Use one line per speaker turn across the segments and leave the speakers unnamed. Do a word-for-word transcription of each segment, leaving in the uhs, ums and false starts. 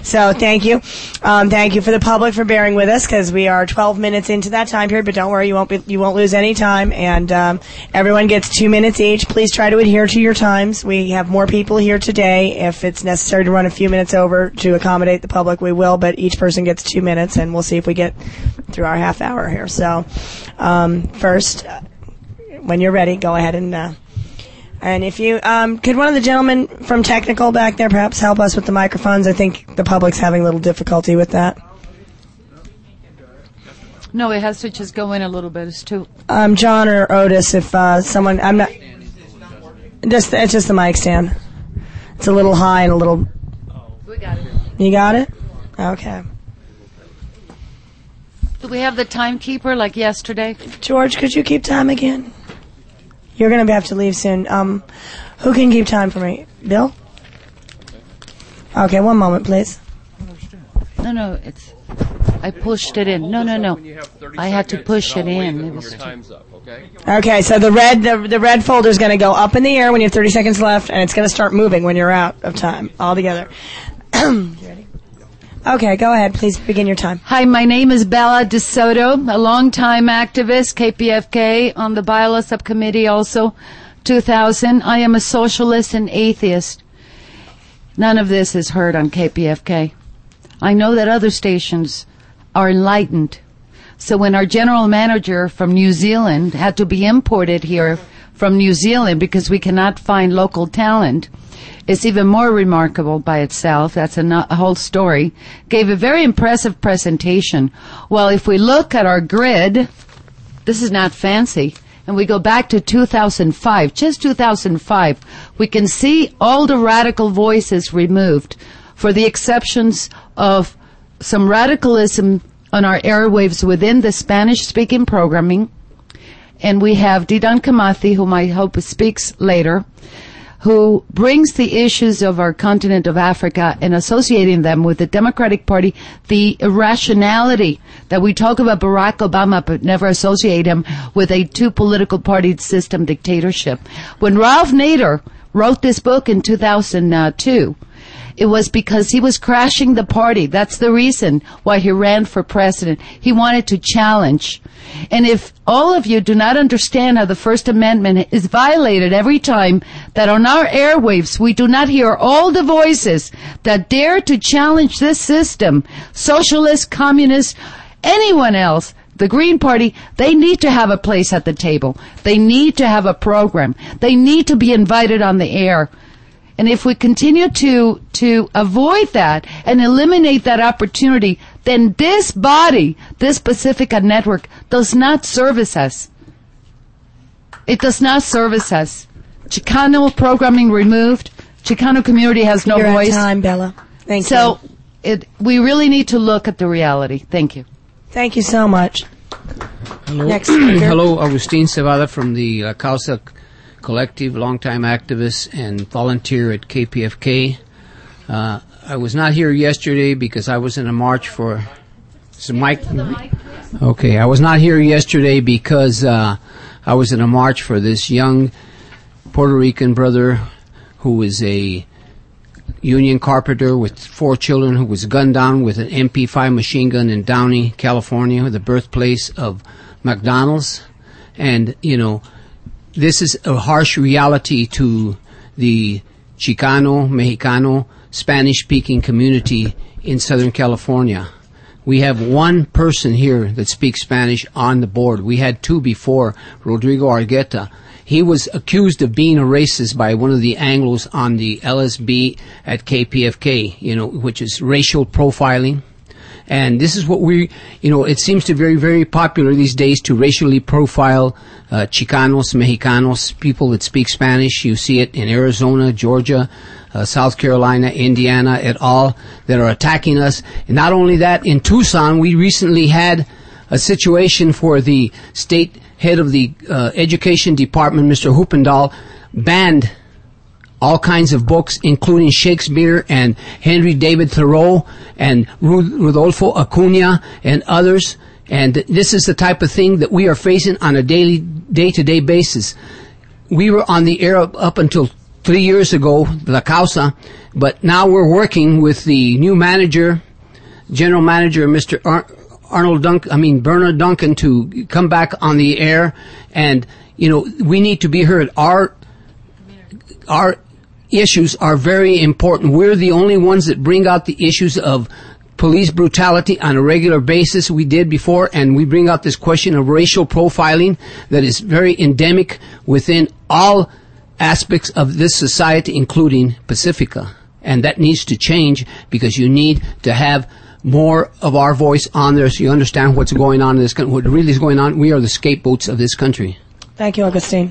So thank you. Um, thank you for the public for bearing with us because we are twelve minutes into that time period, but don't worry, you won't be, you won't lose any time. And um, everyone gets two minutes each. Please try to adhere to your times. We have more people here today. If it's necessary to run a few minutes over to accommodate the public, we will, but each person gets two minutes, and we'll see if we get through our half hour here. So um, first, uh, when you're ready, go ahead and... Uh, And if you, um, could one of the gentlemen from technical back there perhaps help us with the microphones? I think the public's having a little difficulty with that.
No, it has to just go in a little bit. It's too.
Um, John or Otis, if uh, someone, I'm not. Just, it's just the mic stand. It's a little high and a little.
We got it.
You got it? Okay.
Do we have the timekeeper like yesterday?
George, could you keep time again? You're going to have to leave soon. Um, who can keep time for me? Bill? Okay, one moment, please.
No, no, it's... I pushed it in. No, no, no. I had to push it in. It was
okay, so the red the, the red folder is going to go up in the air when you have thirty seconds left, and it's going to start moving when you're out of time altogether. You ready? Okay, go ahead. Please begin your time.
Hi, my name is Bella DeSoto, a longtime activist, K P F K, on the bylaw subcommittee also, two thousand. I am a socialist and atheist. None of this is heard on K P F K. I know that other stations are enlightened. So when our general manager from New Zealand had to be imported here from New Zealand because we cannot find local talent, it's even more remarkable by itself. That's a, no- a whole story. Gave a very impressive presentation. Well, if we look at our grid, this is not fancy, and we go back to two thousand five, just two thousand five, we can see all the radical voices removed, for the exceptions of some radicalism on our airwaves within the Spanish-speaking programming. And we have Didan Kamathi, whom I hope speaks later, who brings the issues of our continent of Africa and associating them with the Democratic Party, the irrationality that we talk about Barack Obama but never associate him with a two political party system dictatorship. When Ralph Nader wrote this book in two thousand two, it was because he was crashing the party. That's the reason why he ran for president. He wanted to challenge. And if all of you do not understand how the First Amendment is violated every time that on our airwaves we do not hear all the voices that dare to challenge this system, socialists, communists, anyone else, the Green Party, they need to have a place at the table. They need to have a program. They need to be invited on the air. And if we continue to, to avoid that and eliminate that opportunity, then this body, this Pacifica Network, does not service us. It does not service us. Chicano programming removed. Chicano community has no
You're
voice.
You're time, Bella. Thank
so
you.
So it, we really need to look at the reality. Thank you.
Thank you so much.
Hello.
Next speaker.
Hello, Agustin Cevada from the uh, Causa Collective, longtime activist and volunteer at K P F K. Uh, I was not here yesterday because I was in a march for... Is the mic? Okay, I was not here yesterday because uh, I was in a march for this young Puerto Rican brother who is a union carpenter with four children who was gunned down with an M P five machine gun in Downey, California, the birthplace of McDonald's. And, you know, this is a harsh reality to the Chicano, Mexicano, Spanish-speaking community in Southern California. We have one person here that speaks Spanish on the board. We had two before, Rodrigo Argueta. He was accused of being a racist by one of the Anglos on the L S B at K P F K, you know, which is racial profiling. And this is what we, you know, it seems to be very, very popular these days to racially profile uh, Chicanos, Mexicanos, people that speak Spanish. You see it in Arizona, Georgia, uh, South Carolina, Indiana, et al. That are attacking us. And not only that, in Tucson, we recently had a situation for the state head of the uh, education department, Mister Huppendahl, banned all kinds of books, including Shakespeare and Henry David Thoreau and Rodolfo Acuna and others. And this is the type of thing that we are facing on a daily, day-to-day basis. We were on the air up, up until three years ago, La Causa, But now we're working with the new manager, general manager, Mister Ar- Arnold Duncan, I mean Bernard Duncan, to come back on the air. And, you know, we need to be heard. Our, our issues are very important. We're the only ones that bring out the issues of police brutality on a regular basis. We did before, and we bring out this question of racial profiling that is very endemic within all aspects of this society, including Pacifica. And that needs to change, because you need to have more of our voice on there so you understand what's going on in this country, what really is going on. We are the scapegoats of this country.
Thank you, Augustine.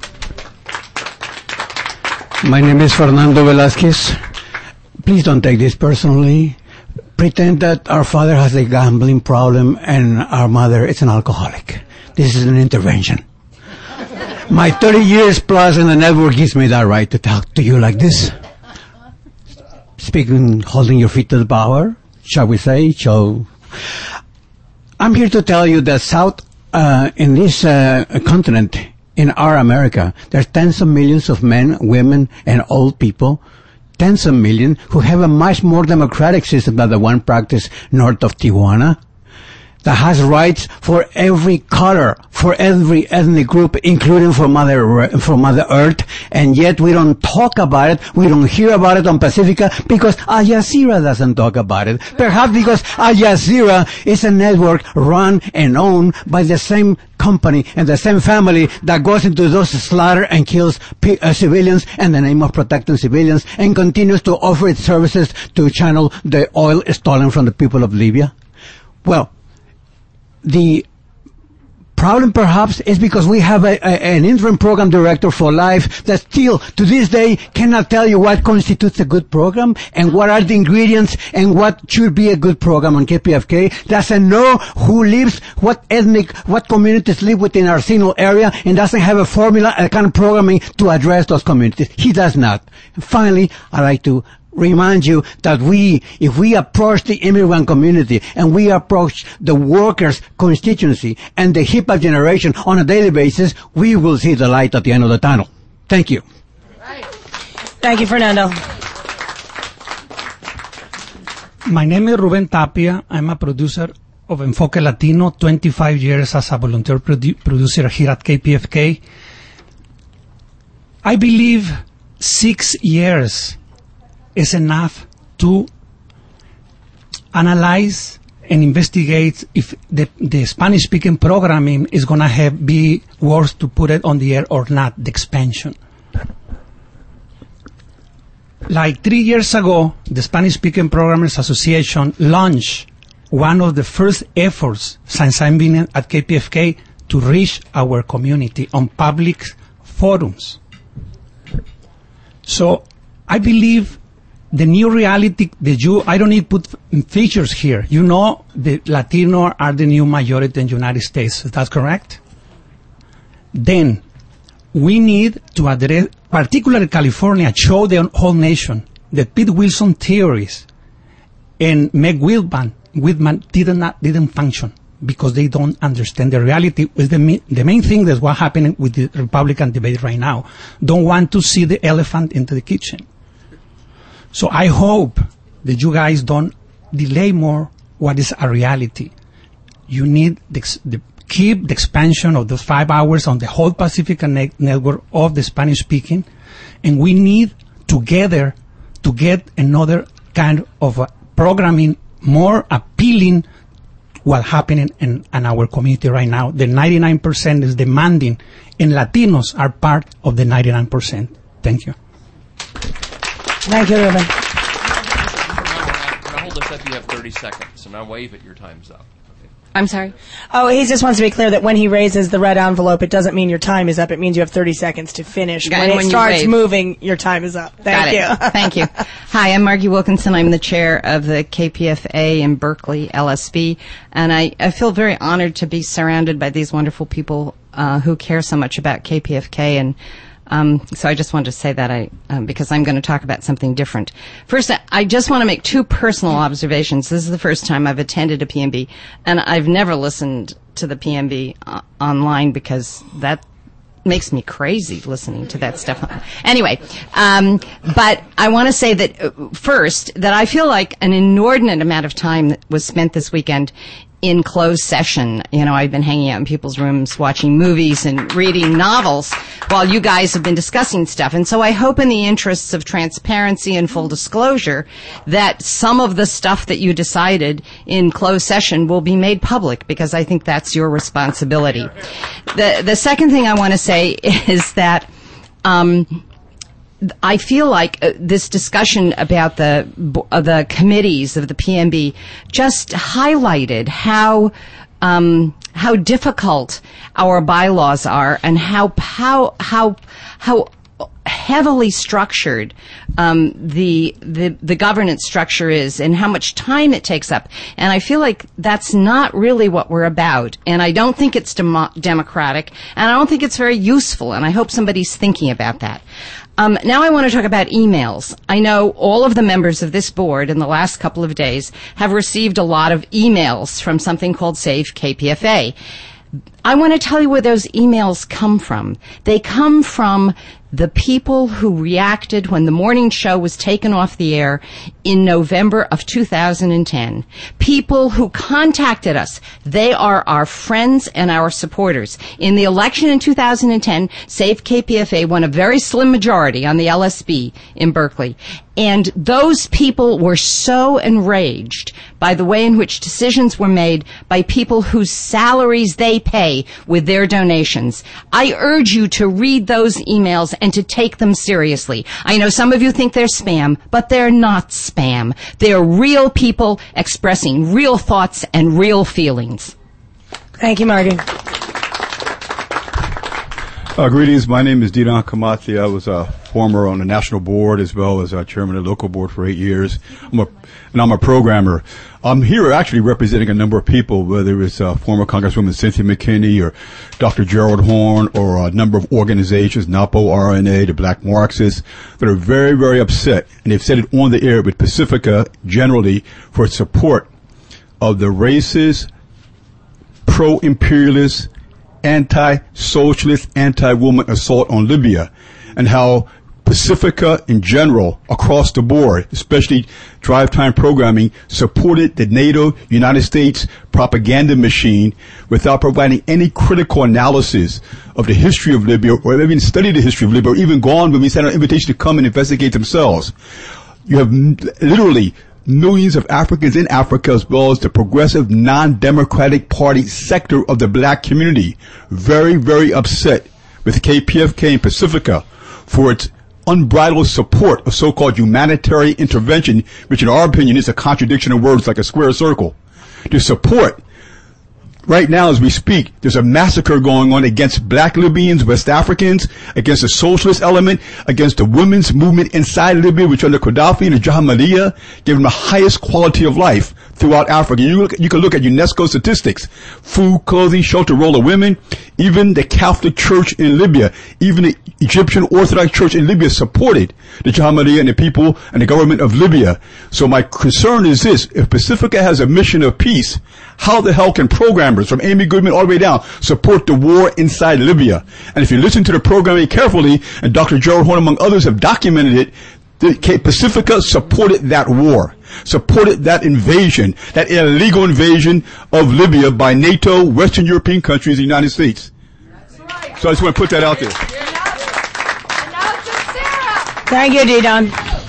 My name is Fernando Velasquez. Please don't take this personally. Pretend that our father has a gambling problem and our mother is an alcoholic. This is an intervention. My thirty years plus in the network gives me that right to talk to you like this. Speaking, holding your feet to the power, shall we say? Shall... I'm here to tell you that South, uh, in this uh, continent, in our America, there's tens of millions of men, women, and old people, tens of millions, who have a much more democratic system than the one practiced north of Tijuana, that has rights for every color, for every ethnic group, including for Mother, for Mother Earth, and yet we don't talk about it, we don't hear about it on Pacifica, because Al Jazeera doesn't talk about it. Perhaps because Al Jazeera is a network run and owned by the same company and the same family that goes into those slaughter and kills p- uh, civilians in the name of protecting civilians, and continues to offer its services to channel the oil stolen from the people of Libya. Well, the problem perhaps is because we have a, a, an interim program director for life that still to this day cannot tell you what constitutes a good program and what are the ingredients and what should be a good program on K P F K. Doesn't know who lives, what ethnic, what communities live within our single area, and doesn't have a formula, a kind of programming to address those communities. He does not. Finally, I'd like to remind you that we, if we approach the immigrant community and we approach the workers' constituency and the hip hop generation on a daily basis, we will see the light at the end of the tunnel. Thank you.
Thank you, Fernando.
My name is Ruben Tapia. I'm a producer of Enfoque Latino, twenty-five years as a volunteer produ- producer here at K P F K. I believe six years is enough to analyze and investigate if the, the Spanish-speaking programming is going to have be worth to put it on the air or not, the expansion. Like three years ago, the Spanish-speaking Programmers Association launched one of the first efforts since I've been at K P F K to reach our community on public forums. So I believe the new reality, the you, I don't need to put features here. You know, the Latino are the new majority in the United States. Is that correct? Then, we need to address, particularly California, show the whole nation that Pete Wilson theories and Meg Whitman, Whitman did not, didn't function because they don't understand the reality. Is the, the main thing that's what happening with the Republican debate right now. Don't want to see the elephant into the kitchen. So I hope that you guys don't delay more what is a reality. You need the, the keep the expansion of those five hours on the whole Pacific ne- network of the Spanish speaking, and we need together to get another kind of uh, programming more appealing what's happening in, in our community right now. The ninety-nine percent is demanding, and Latinos are part of the ninety-nine percent. Thank you.
Thank you, Ruben.
Now, hold this up. You have thirty seconds, and I'll wave it. Your time's up. Okay.
I'm sorry?
Oh, he just wants to be clear that when he raises the red envelope, it doesn't mean your time is up. It means you have thirty seconds to finish.
Got
when
it,
it
when you
starts
wave.
moving, your time is up. Thank
Got
you.
it. Thank you. Hi, I'm Margie Wilkinson. I'm the chair of the K P F A in Berkeley, L S B, and I, I feel very honored to be surrounded by these wonderful people uh, who care so much about K P F K, and Um, so I just wanted to say that I, um, because I'm going to talk about something different. First, I, I just want to make two personal observations. This is the first time I've attended a P M B, and I've never listened to the P M B uh, online because that
makes me crazy listening to that stuff. Anyway, um, but I want to say that uh, first that I feel like an inordinate amount of time that was spent this weekend in closed session. You know, I've been hanging out in people's rooms watching movies and reading novels while you guys have been discussing stuff. And so I hope in the interests of transparency and full disclosure that some of the stuff that you decided in closed session will be made public, because I think that's your responsibility. The the second thing I want to say is that um I feel like uh, this discussion about the uh, the committees of the P M B just highlighted how um, how difficult our bylaws are, and how how how how heavily structured um, the the the governance structure is, and how much time it takes up. And I feel like that's not really what we're about. And I don't think it's demo- democratic, and I don't think it's very useful. And I hope somebody's thinking about that. Um, now I want to talk about emails. I know all of the members of this board in the last couple of days have received a lot of emails from something called Save K P F A. I want to tell you where those emails come from. They come from the people who reacted when the morning show was taken off the air in November of two thousand ten. People who contacted us. They are our friends and our supporters. In the election in two thousand ten, Save K P F A won a very slim majority on the L S B in Berkeley. And those people were so enraged by the way in which decisions were made by people whose salaries they pay with their donations. I urge you to read those emails and to take them seriously. I know some of you think they're spam, but they're not spam. They're real people expressing real thoughts and real feelings.
Thank you, Marty.
Uh, greetings. My name is Didon Kamathi. I was a former on the national board as well as uh, chairman of the local board for eight years. I'm a, and I'm a programmer. I'm here actually representing a number of people, whether it's uh, former Congresswoman Cynthia McKinney or Doctor Gerald Horn or a number of organizations, NAPO, R N A, the Black Marxists, that are very, very upset. And they've said it on the air with Pacifica generally for its support of the racist, pro-imperialist, anti-socialist, anti-woman assault on Libya, and how Pacifica in general, across the board, especially drive time programming, supported the NATO, United States propaganda machine without providing any critical analysis of the history of Libya, or even studied the history of Libya, or even gone when we sent an invitation to come and investigate themselves. You have m- literally millions of Africans in Africa, as well as the progressive non-democratic party sector of the black community, very, very upset with K P F K and Pacifica for its unbridled support of so-called humanitarian intervention, which in our opinion is a contradiction of words like a square circle. To support, right now as we speak, there's a massacre going on against black Libyans, West Africans, against the socialist element, against the women's movement inside Libya, which under Gaddafi and the Jahamiyyah gave them the highest quality of life throughout Africa. You, look, you can look at UNESCO statistics, food, clothing, shelter, role of women, even the Catholic Church in Libya, even the Egyptian Orthodox Church in Libya supported the Jahamiyyah and the people and the government of Libya. So my concern is this: if Pacifica has a mission of peace, how the hell can programmers from Amy Goodman all the way down support the war inside Libya? And if you listen to the programming carefully, and Doctor Gerald Horn among others have documented it, the Pacifica supported that war, supported that invasion, that illegal invasion of Libya by NATO, Western European countries, the United States. Right. So I just want to put that out there.
Thank you, Didon.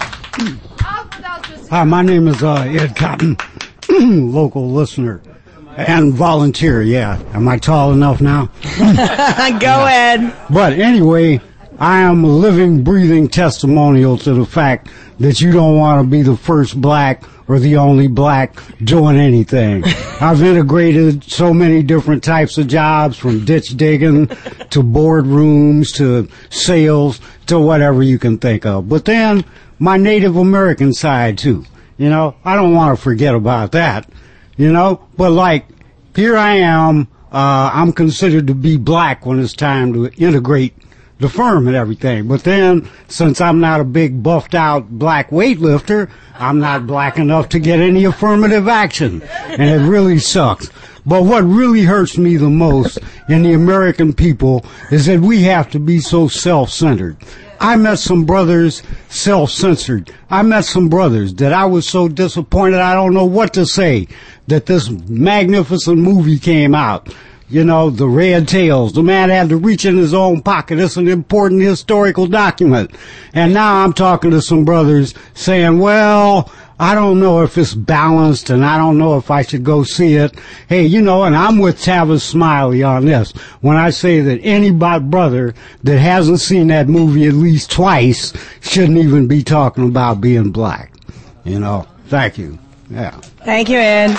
Hi, my name is uh, Ed Cotton, local listener and volunteer. Yeah, am I tall enough now?
Go ahead.
But anyway, I am a living, breathing testimonial to the fact that you don't want to be the first black or the only black doing anything. I've integrated so many different types of jobs, from ditch digging to boardrooms to sales to whatever you can think of. But then my Native American side too. You know, I don't want to forget about that. You know, but like, here I am, uh, I'm considered to be black when it's time to integrate the firm and everything. But then, since I'm not a big buffed out black weightlifter, I'm not black enough to get any affirmative action. And it really sucks. But what really hurts me the most in the American people is that we have to be so self-centered. I met some brothers self-censored. I met some brothers that I was so disappointed I don't know what to say that this magnificent movie came out. You know, the Red Tails. The man had to reach in his own pocket. It's an important historical document. And now I'm talking to some brothers saying, well, I don't know if it's balanced and I don't know if I should go see it. Hey, you know, and I'm with Tavis Smiley on this when I say that any brother that hasn't seen that movie at least twice shouldn't even be talking about being black. You know, thank you. Yeah.
Thank you, Ed.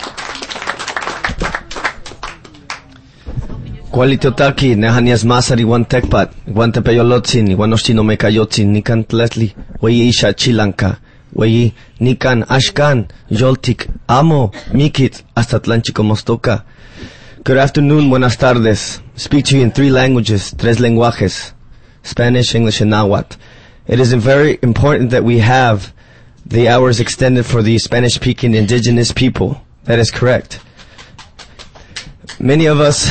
Kualitotaki, nehanias masari wan tekpat, wan tepeyolotzin, wan oshino mekayotzin, nikan tlesli, weyi isha chilanka, weyi nikan ashkan, yoltik, amo, mikit, hasta tlanchico mostoka. Good afternoon, buenas tardes. Speak to you in three languages, tres lenguajes, Spanish, English, and Nahuatl. It is very important that we have the hours extended for the Spanish-speaking indigenous people. That is correct. Many of us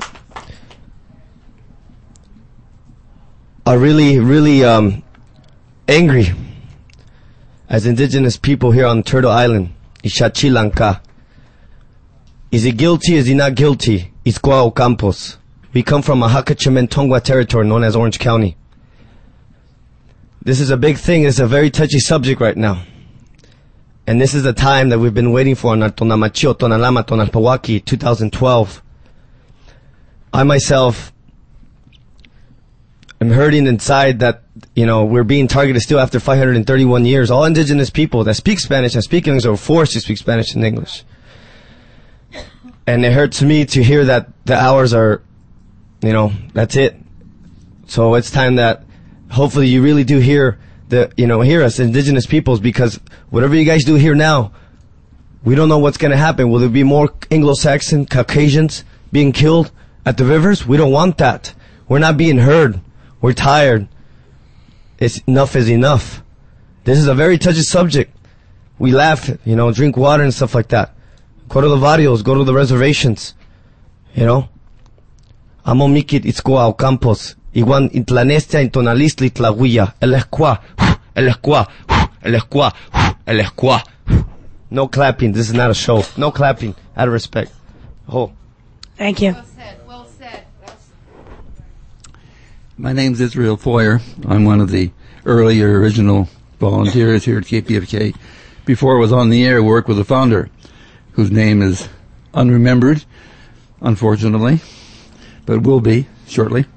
are really, really um, angry as indigenous people here on Turtle Island, Ixachilanka. Is he guilty? Is he not guilty? Itzcoa Ocampos. We come from a Hakachimen-Tongwa territory known as Orange County. This is a big thing. It's a very touchy subject right now. And this is the time that we've been waiting for in our Tonamachio, Tonalama, Tonalpawaki, two thousand twelve. I myself am hurting inside that, you know, we're being targeted still after five hundred thirty-one years. All indigenous people that speak Spanish and speak English are forced to speak Spanish and English. And it hurts me to hear that the hours are, you know, that's it. So it's time that hopefully you really do hear the, you know, hear us, indigenous peoples, because whatever you guys do here now, we don't know what's going to happen. Will there be more Anglo-Saxon Caucasians being killed at the rivers? We don't want that. We're not being heard. We're tired. It's enough is enough. This is a very touchy subject. We laugh, you know, drink water and stuff like that. Go to the barrios, go to the reservations, you know. Amo mikit itzcoa Ocampos. Iguan intlanestia intonalistli tlahuilla. El escua, el escua, el escua, el escua. No clapping. This is not a show. No clapping. Out of respect. Oh.
Thank you.
Well said. Well said. Well said.
My name's Israel Foyer. I'm one of the earlier original volunteers here at K P F K. Before I was on the air, I worked with the founder, whose name is unremembered, unfortunately, but will be shortly.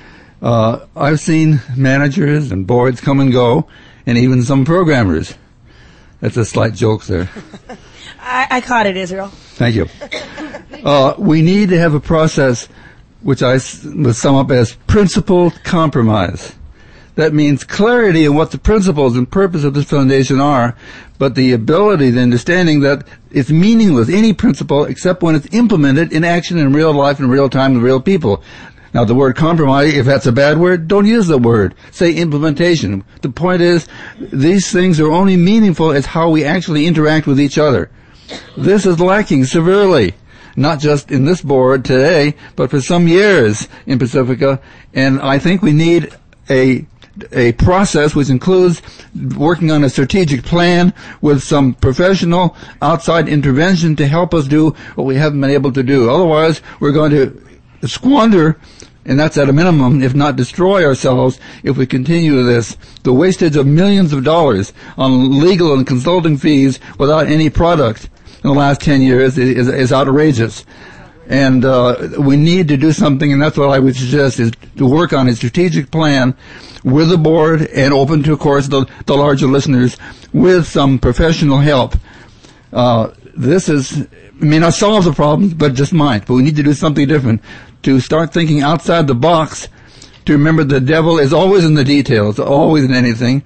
Uh, I've seen managers and boards come and go, and even some programmers. That's a slight joke there.
I, I caught it, Israel.
Thank you. Uh, we need to have a process which I s- would sum up as principled compromise. That means clarity in what the principles and purpose of this foundation are, but the ability, the understanding that it's meaningless, any principle, except when it's implemented in action in real life, in real time, with real people. Now, the word compromise, if that's a bad word, don't use the word. Say implementation. The point is, these things are only meaningful as how we actually interact with each other. This is lacking severely, not just in this board today, but for some years in Pacifica, and I think we need a a process which includes working on a strategic plan with some professional outside intervention to help us do what we haven't been able to do. Otherwise, we're going to squander, and that's at a minimum, if not destroy ourselves, if we continue this. The wastage of millions of dollars on legal and consulting fees without any product in the last ten years is, is outrageous. And uh, we need to do something, and that's what I would suggest, is to work on a strategic plan with the board and open to, of course, the, the larger listeners with some professional help. Uh, this is, may not solve the problems, but just might. But we need to do something different, to start thinking outside the box, to remember the devil is always in the details, always in anything,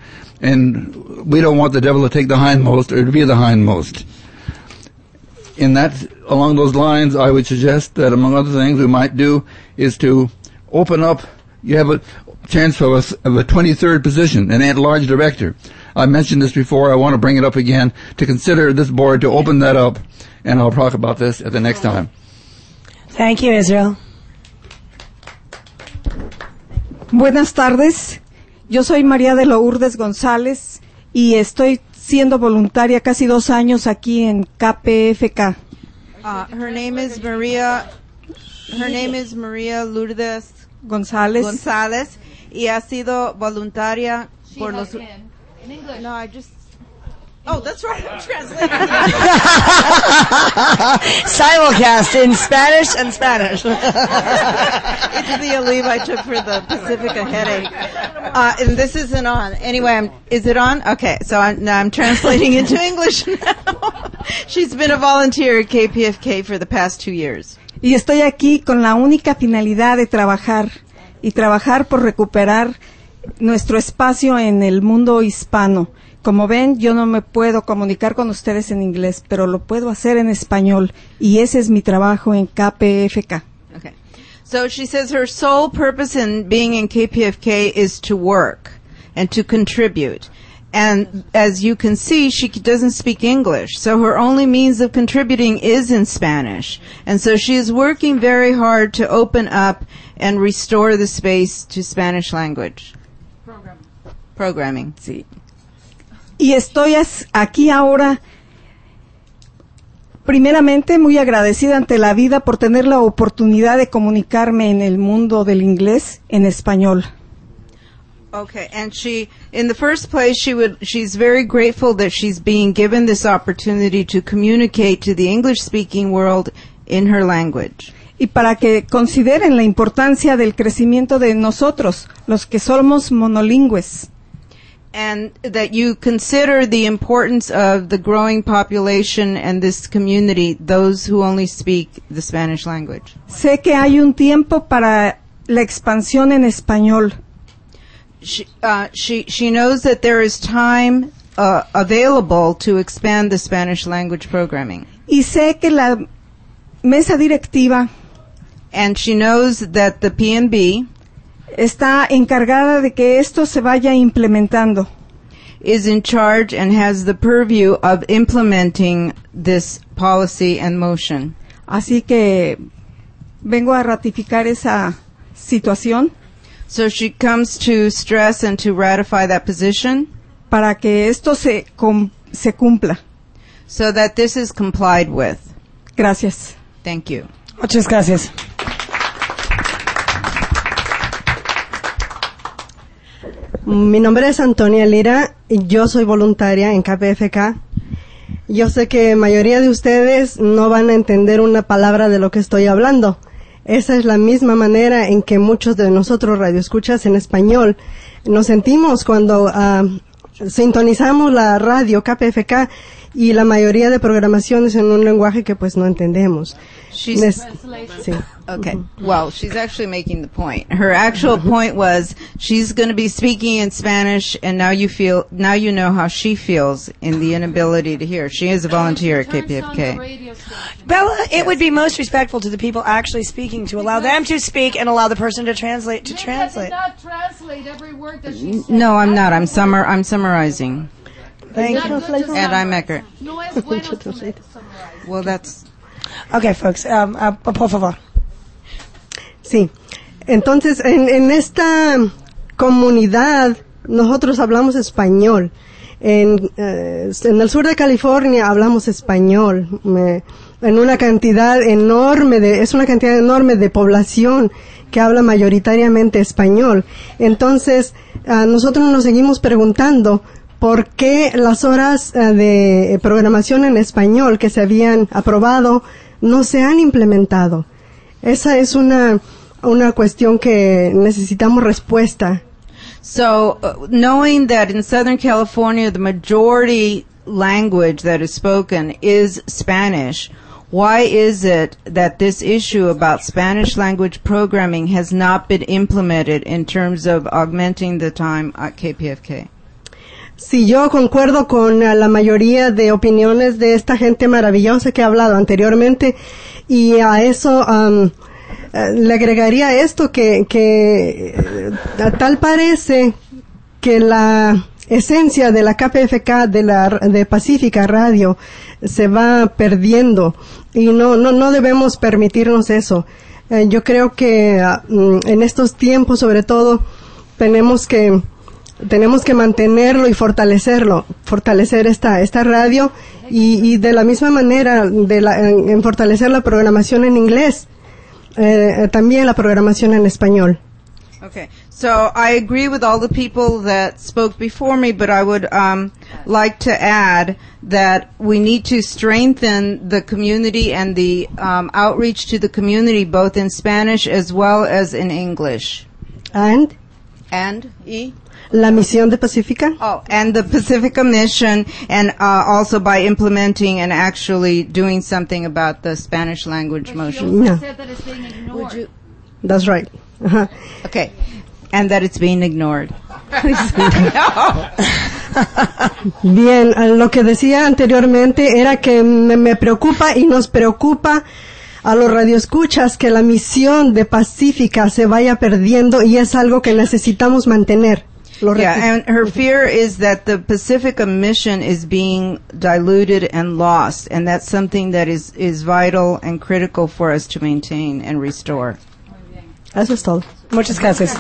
and we don't want the devil to take the hindmost or to be the hindmost. In that, along those lines, I would suggest that among other things we might do is to open up, you have a, transfer of a, of a twenty-third position, an at-large director. I mentioned this before. I want to bring it up again to consider this board to open that up, and I'll talk about this at the next time.
Thank you, Israel.
Buenas tardes. Yo soy María de Lourdes González y estoy siendo voluntaria casi dos años aquí en K P F K.
Uh, her name is Maria. Her name is Maria Lourdes
González.
González y ha sido voluntaria
She
por
has
los.
in, in English.
No, I just. Oh, that's right. I'm translating.
Simulcast in Spanish and Spanish.
It's the leave I took for the Pacifica headache. Uh, and this isn't on. Anyway, I'm, is it on? Okay, so I'm, now I'm translating into English now. She's been a volunteer at K P F K for the past two years.
Y estoy aquí con la única finalidad de trabajar y trabajar por recuperar nuestro espacio en el mundo hispano. Como ven, yo no me puedo comunicar con ustedes en inglés, pero lo puedo hacer en español, y ese es mi trabajo en K P F K.
Okay. So she says her sole purpose in being in K P F K is to work and to contribute. And as you can see, she doesn't speak English, so her only means of contributing is in Spanish. And so she is working very hard to open up and restore the space to Spanish language.
Programming.
Programming.
Sí. Y estoy aquí ahora, primeramente, muy agradecida ante la vida por tener la oportunidad de comunicarme en el mundo del inglés en español.
Okay, and she, in the first place, she would, she's very grateful that she's being given this opportunity to communicate to the English-speaking world in her language.
Y para que consideren la importancia del crecimiento de nosotros, los que somos monolingües.
And that you consider the importance of the growing population and this community, those who only speak the Spanish language.
Sé que hay un tiempo para la expansión en español.
She, uh, she, she knows that there is time uh, available to expand the Spanish language programming.
Y sé que la mesa directiva,
and she knows that the P N B
está encargada de que esto se vaya implementando.
Is in charge and has the purview of implementing this policy and motion.
Así que vengo a ratificar esa situación.
So she comes to stress and to ratify that position.
Para que esto se, com, se cumpla.
So that this is complied with.
Gracias.
Thank you.
Muchas gracias.
Mi nombre es Antonia Lira y yo soy voluntaria en K P F K. Yo sé que la mayoría de ustedes no van a entender una palabra de lo que estoy hablando. Esa es la misma manera en que muchos de nosotros radioescuchas en español nos sentimos cuando uh, sintonizamos la radio K P F K y la mayoría de programaciones en un lenguaje que pues no entendemos.
She's
Nes- sí.
Okay. Well, she's actually making the point. Her actual point was she's going to be speaking in Spanish, and now you feel now you know how she feels in the inability to hear. She is a volunteer at K P F K.
Bella, it would be most respectful to the people actually speaking to allow them to speak and allow the person to translate to translate.
Not translate every word that she said.
No, I'm not. I'm summar. I'm summarizing.
Thank you.
And I'm accurate.
No es bueno summarize.
Well, that's
okay, folks. Um, uh, por favor.
Sí. Entonces, en, en esta comunidad, nosotros hablamos español. En, eh, en el sur de California hablamos español. Me, en una cantidad enorme de, es una cantidad enorme de población que habla mayoritariamente español. Entonces, uh, nosotros nos seguimos preguntando por qué las horas uh, de programación en español que se habían aprobado no se han implementado. Esa es una, una cuestión que necesitamos respuesta.
So, uh, knowing that in Southern California the majority language that is spoken is Spanish, why is it that this issue about Spanish language programming has not been implemented in terms of augmenting the time at K P F K?
Sí, yo concuerdo con la mayoría de opiniones de esta gente maravillosa que ha hablado anteriormente, y a eso um, eh, le agregaría esto que, que eh, tal parece que la esencia de la K P F K, de la de Pacífica Radio, se va perdiendo y no no no debemos permitirnos eso. Eh, yo creo que uh, en estos tiempos, sobre todo, tenemos que tenemos que mantenerlo y fortalecerlo, fortalecer esta esta radio y, y de la misma manera de la, en, en fortalecer la programación en inglés, eh, también la programación en español.
Okay, so I agree with all the people that spoke before me, but I would um, like to add that we need to strengthen the community and the um, outreach to the community, both in Spanish as well as in English.
And?
And? E?
La misión de Pacífica.
Oh, and the Pacifica mission, and uh, also by implementing and actually doing something about the Spanish language motion.
Yeah.
Said that it's being ignored.
Would you?
That's right. Uh-huh.
Okay, and that it's being ignored.
Bien, lo que decía anteriormente era que me, me preocupa y nos preocupa a los radioescuchas que la misión de Pacífica se vaya perdiendo y es algo que necesitamos mantener.
Yeah, and her fear is that the Pacifica mission is being diluted and lost, and that's something that is, is vital and critical for us to maintain and restore.
Eso es todo.
Muchas gracias.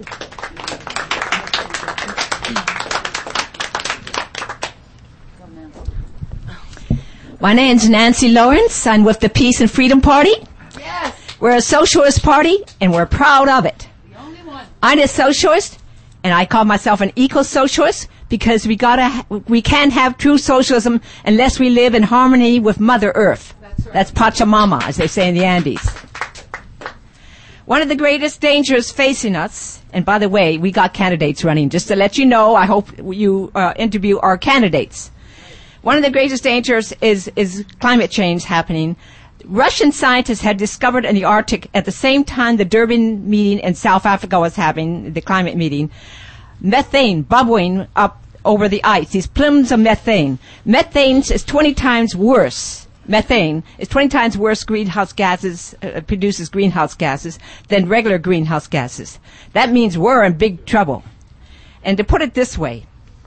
My name's Nancy Lawrence. I'm with the Peace and Freedom Party.
Yes.
We're a socialist party, and we're proud of it.
The only one.
I'm a socialist, and I call myself an eco-socialist because we gotta, we can't have true socialism unless we live in harmony with Mother Earth.
That's right.
That's Pachamama, as they say in the Andes. One of the greatest dangers facing us, and by the way, we got candidates running, just to let you know, I hope you uh, interview our candidates. One of the greatest dangers is, is climate change happening. Russian scientists had discovered in the Arctic at the same time the Durban meeting in South Africa was having, the climate meeting, methane bubbling up over the ice, these plumes of methane. Methane is twenty times worse. Methane is twenty times worse greenhouse gases, uh, produces greenhouse gases than regular greenhouse gases. That means we're in big trouble. And to put it this way,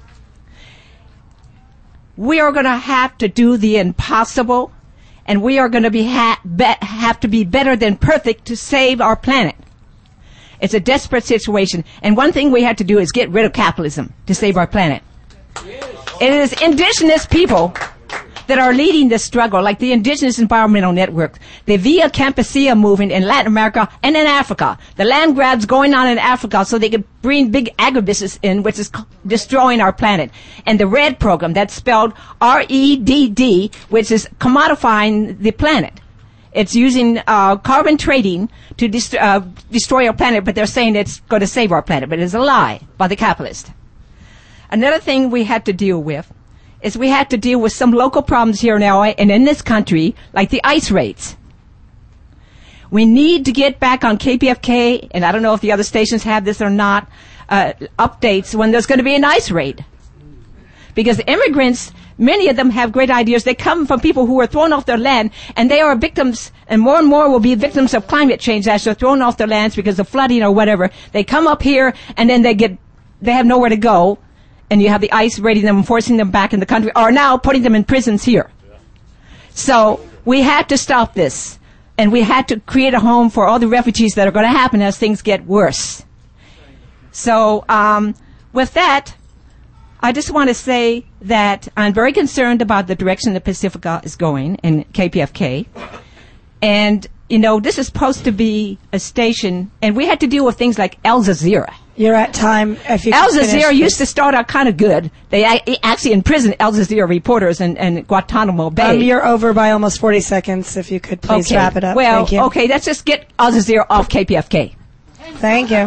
we are going to have to do the impossible, and we are going to be ha- be- have to be better than perfect to save our planet. It's a desperate situation, and one thing we have to do is get rid of capitalism to save our planet. It is indigenous people that are leading this struggle, like the Indigenous Environmental Network, the Via Campesina movement in Latin America and in Africa. The land grabs going on in Africa so they can bring big agribusiness in, which is co- destroying our planet. And the RED program, that's spelled R E D D, which is commodifying the planet. It's using uh, carbon trading to dest- uh, destroy our planet, but they're saying it's going to save our planet. But it's a lie by the capitalist. Another thing we had to deal with is we had to deal with some local problems here in L A and in this country, like the ice raids. We need to get back on K P F K, and I don't know if the other stations have this or not, uh, updates when there's going to be an ice raid. Because immigrants, many of them have great ideas. They come from people who are thrown off their land, and they are victims, and more and more will be victims of climate change as they're thrown off their lands because of flooding or whatever. They come up here, and then they get, they have nowhere to go. And you have the ICE raiding them and forcing them back in the country, or now putting them in prisons here. So we had to stop this, and we had to create a home for all the refugees that are going to happen as things get worse. So um, with that, I just want to say that I'm very concerned about the direction that Pacifica is going in K P F K. And, you know, this is supposed to be a station, and we had to deal with things like Al Jazeera.
You're at time. If you
Al
could finish,
Jazeera
please.
used to start out kind of good. They a- actually imprisoned Al Jazeera reporters in, in Guantanamo Bay.
Um, you're over by almost forty seconds. If you could please
okay.
wrap it up.
Well,
Thank you.
okay, let's just get Al Jazeera off K P F K.
Thank you.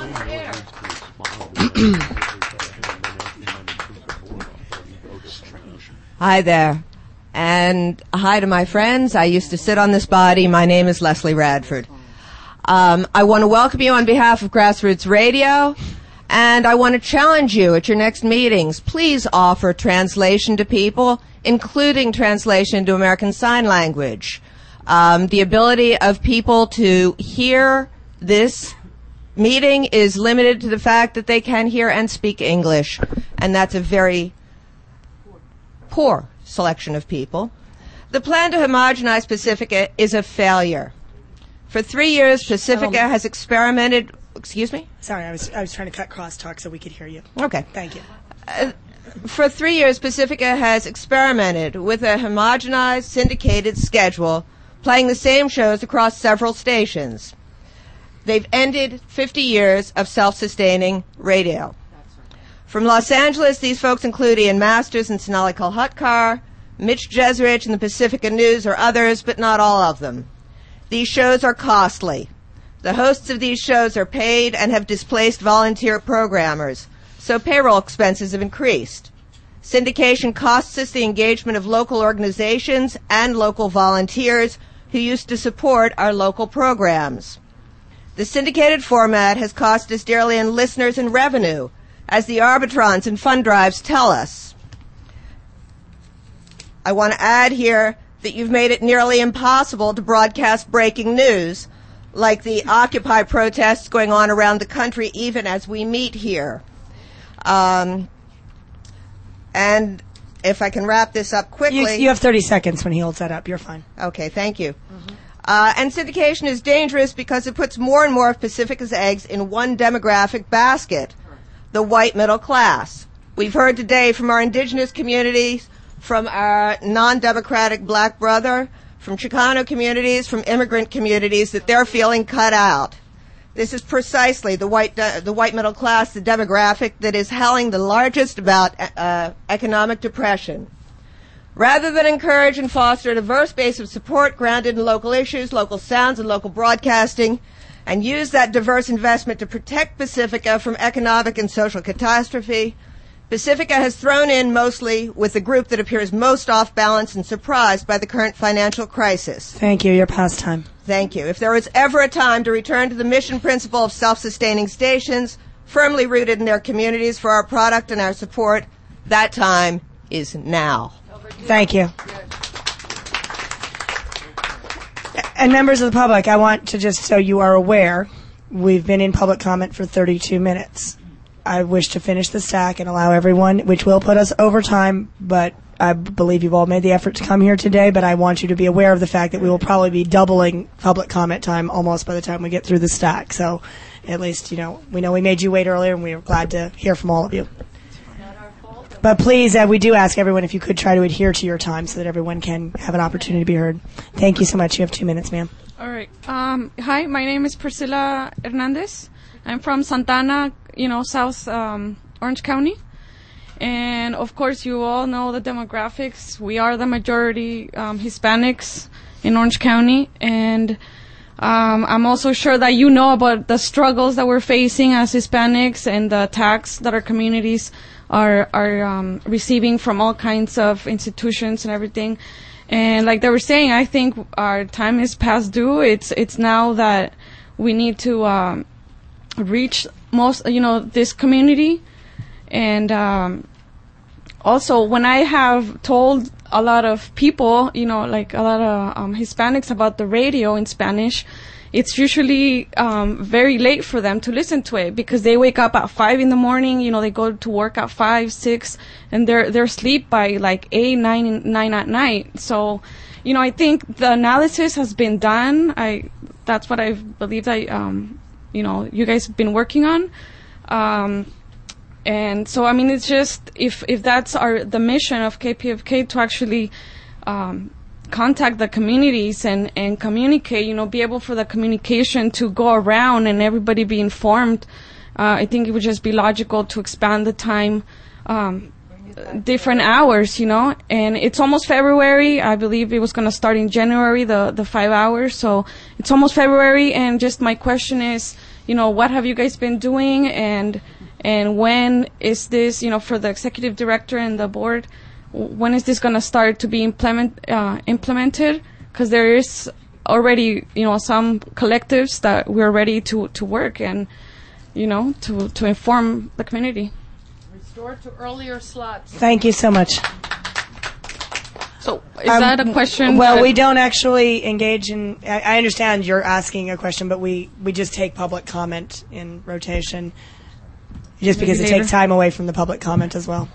Hi there. And hi to my friends. I used to sit on this body. My name is Leslie Radford. Um, I want to welcome you on behalf of Grassroots Radio, and I want to challenge you at your next meetings. Please offer translation to people, including translation to American Sign Language. Um, the ability of people to hear this meeting is limited to the fact that they can hear and speak English, and that's a very poor selection of people. The plan to homogenize Pacifica is a failure. For three years, Pacifica has experimented. Excuse me?
Sorry, I was I was trying to cut crosstalk so we could hear you.
Okay.
Thank you.
Uh, for three years, Pacifica has experimented with a homogenized, syndicated schedule, playing the same shows across several stations. They've ended fifty years of self-sustaining radio. From Los Angeles, these folks include Ian Masters and Sonali Kolhatkar, Mitch Jeserich and the Pacifica News, or others, but not all of them. These shows are costly. The hosts of these shows are paid and have displaced volunteer programmers, so payroll expenses have increased. Syndication costs us the engagement of local organizations and local volunteers who used to support our local programs. The syndicated format has cost us dearly in listeners and revenue, as the arbitrons and fund drives tell us. I want to add here that you've made it nearly impossible to broadcast breaking news, like the Occupy protests going on around the country even as we meet here. Um, and if I can wrap this up quickly.
You, you have thirty seconds when he holds that up. You're fine.
Okay, thank you. Mm-hmm. Uh, and syndication is dangerous because it puts more and more of Pacifica's eggs in one demographic basket, the white middle class. We've heard today from our indigenous communities, from our non-democratic black brother, from Chicano communities, from immigrant communities, that they're feeling cut out. This is precisely the white de- the white middle class, the demographic that is howling the largest about uh, economic depression. Rather than encourage and foster a diverse base of support grounded in local issues, local sounds, and local broadcasting, and use that diverse investment to protect Pacifica from economic and social catastrophe, Pacifica has thrown in mostly with the group that appears most off balance and surprised by the current financial crisis.
Thank you. Your past time.
Thank you. If there was ever a time to return to the mission principle of self-sustaining stations, firmly rooted in their communities for our product and our support, that time is now.
Thank you. And members of the public, I want to just, so you are aware, we've been in public comment for thirty-two minutes. I wish to finish the stack and allow everyone, which will put us over time, but I believe you've all made the effort to come here today, but I want you to be aware of the fact that we will probably be doubling public comment time almost by the time we get through the stack. So at least, you know, we know we made you wait earlier, and we are glad to hear from all of you. But please, uh, we do ask everyone if you could try to adhere to your time so that everyone can have an opportunity to be heard. Thank you so much. You have two minutes, ma'am.
All right. Um, hi, my name is Priscilla Hernandez. I'm from Santana, you know, South um, Orange County. And, of course, you all know the demographics. We are the majority um, Hispanics in Orange County. And um, I'm also sure that you know about the struggles that we're facing as Hispanics and the attacks that our communities are are um, receiving from all kinds of institutions and everything. And like they were saying, I think our time is past due. It's it's now that we need to um, reach most, you know, this community. And um, also, when I have told a lot of people, you know, like a lot of um, Hispanics about the radio in Spanish, it's usually um, very late for them to listen to it because they wake up at five in the morning. You know, they go to work at five, six, and they're they're asleep by like eight, nine, nine at night. So, you know, I think the analysis has been done. I that's what I believe that um, you know, you guys have been working on. Um, and so, I mean, it's just if if that's our the mission of K P F K to actually um, contact the communities and, and communicate, you know, be able for the communication to go around and everybody be informed. Uh, I think it would just be logical to expand the time, um, different hours, you know, and it's almost February. I believe it was going to start in January, the, the five hours. So it's almost February. And just my question is, you know, what have you guys been doing? And, and when is this, you know, for the executive director and the board, when is this going to start to be implement, uh, implemented? Because there is already, you know, some collectives that we're ready to, to work and, you know, to, to inform the community.
Restore to earlier slots.
Thank you so much.
So is that a question?
Well,
that-
we don't actually engage in. I, I understand you're asking a question, but we, we just take public comment in rotation, just because
Maybe
it
later.
takes time away from the public comment as well.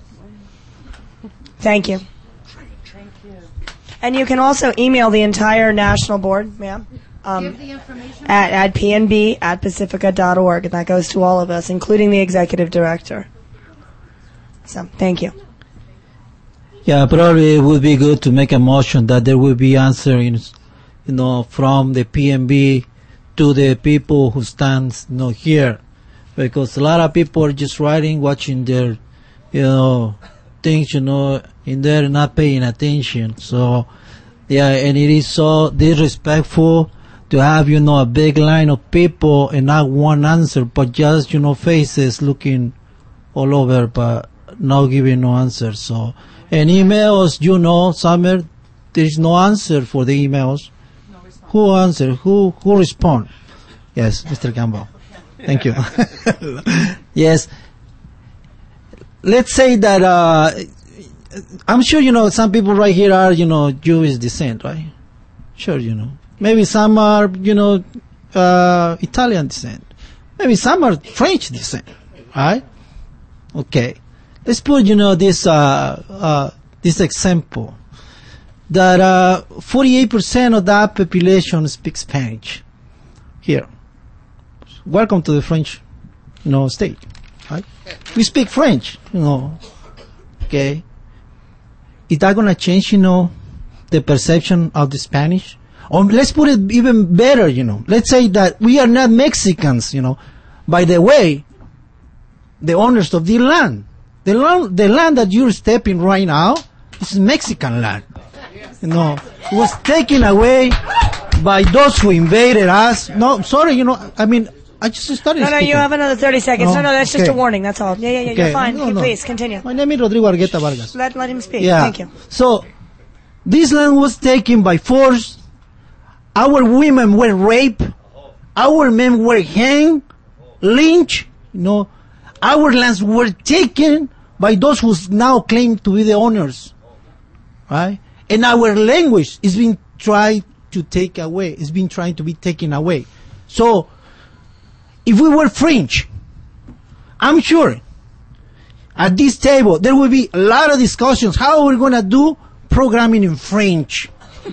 Thank you.
Thank you.
And you can also email the entire national board, ma'am. Um,
Give the information.
at, at p n b at pacifica dot org, and that goes to all of us, including the executive director. So, thank you.
Yeah, probably it would be good to make a motion that there will be answers, you know, from the P N B to the people who stands, you know, here, because a lot of people are just writing, watching their, you know, things, you know, in there, not paying attention. So, yeah, and it is so disrespectful to have, you know, a big line of people and not one answer, but just, you know, faces looking all over, but not giving no answer. So, and emails, you know, Summer, there is no answer for the emails. No who answer? Who who respond? Yes, Mister Campbell. Thank you. Yes. Let's say that uh, I'm sure you know some people right here are you know Jewish descent, right? Sure, you know. Maybe some are you know uh, Italian descent. Maybe some are French descent, right? Okay. Let's put, you know, this, uh, uh, this example that, uh, forty-eight percent of that population speaks Spanish here. Welcome to the French, you know, state, right? We speak French, you know, okay? Is that gonna change, you know, the perception of the Spanish? Or let's put it even better, you know. Let's say that we are not Mexicans, you know. By the way, the owners of the land. The land, the land that you're stepping right now is Mexican land. You know, it was taken away by those who invaded us. No, sorry, you know, I mean, I just started
No, no,
speaking.
you have another thirty seconds. No,
No?
no, that's just
Okay.
a warning. That's all. Yeah, yeah, yeah.
Okay.
You're fine.
No,
You-
no.
Please continue.
My name is Rodrigo Argueta Vargas.
Let let him speak.
Yeah.
Thank you.
So, this land was taken by force. Our women were raped. Our men were hanged, lynched. You know, our lands were taken by those who now claim to be the owners, right? And our language is being tried to take away. It's being trying to be taken away. So, if we were French, I'm sure at this table there will be a lot of discussions. How are we going to do programming in French?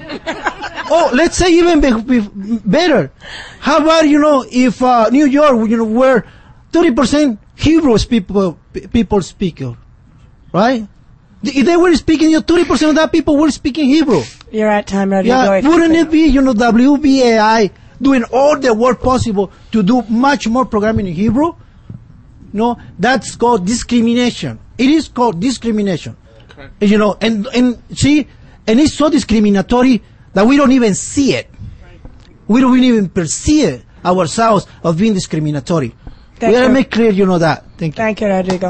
Oh, let's say even be, be better. How about, you know, if uh, New York, you know, where thirty percent Hebrew people people speak, right? If they were speaking, you know, thirty percent of that people were speaking Hebrew.
You're at time, Rodrigo.
Yeah,
If you
wouldn't
could-
it be, you know, W B A I doing all the work possible to do much more programming in Hebrew? No, that's called discrimination. It is called discrimination. Okay. You know, and, and see, and it's so discriminatory that we don't even see it. We don't even perceive ourselves of being discriminatory.
Thank
we gotta
you.
make clear, you know, that. Thank you.
Thank you, Rodrigo.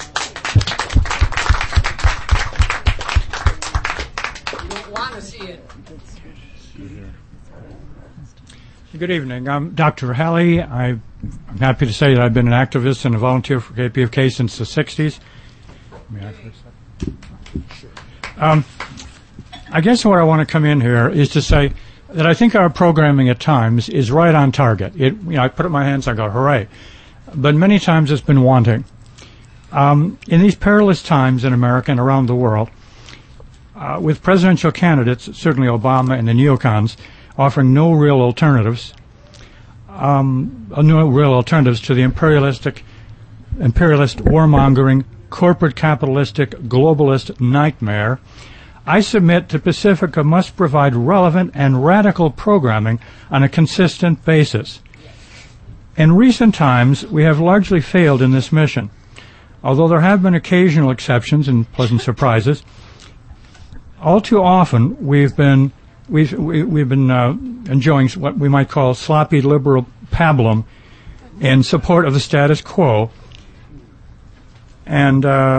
Good evening. I'm Doctor Halley. I, I'm happy to say that I've been an activist and a volunteer for K P F K since the sixties. May I for a second? Um, I guess where I want to come in here is to say that I think our programming at times is right on target. It, you know, I put up my hands, I go, hooray. But many times it's been wanting. Um, in these perilous times in America and around the world, uh, with presidential candidates, certainly Obama and the neocons, offering no real alternatives, um, uh, no real alternatives to the imperialistic, imperialist, warmongering, corporate capitalistic, globalist nightmare, I submit that Pacifica must provide relevant and radical programming on a consistent basis. In recent times, we have largely failed in this mission. Although there have been occasional exceptions and pleasant surprises, all too often we've been We've we, we've been uh, enjoying what we might call sloppy liberal pablum in support of the status quo, and uh,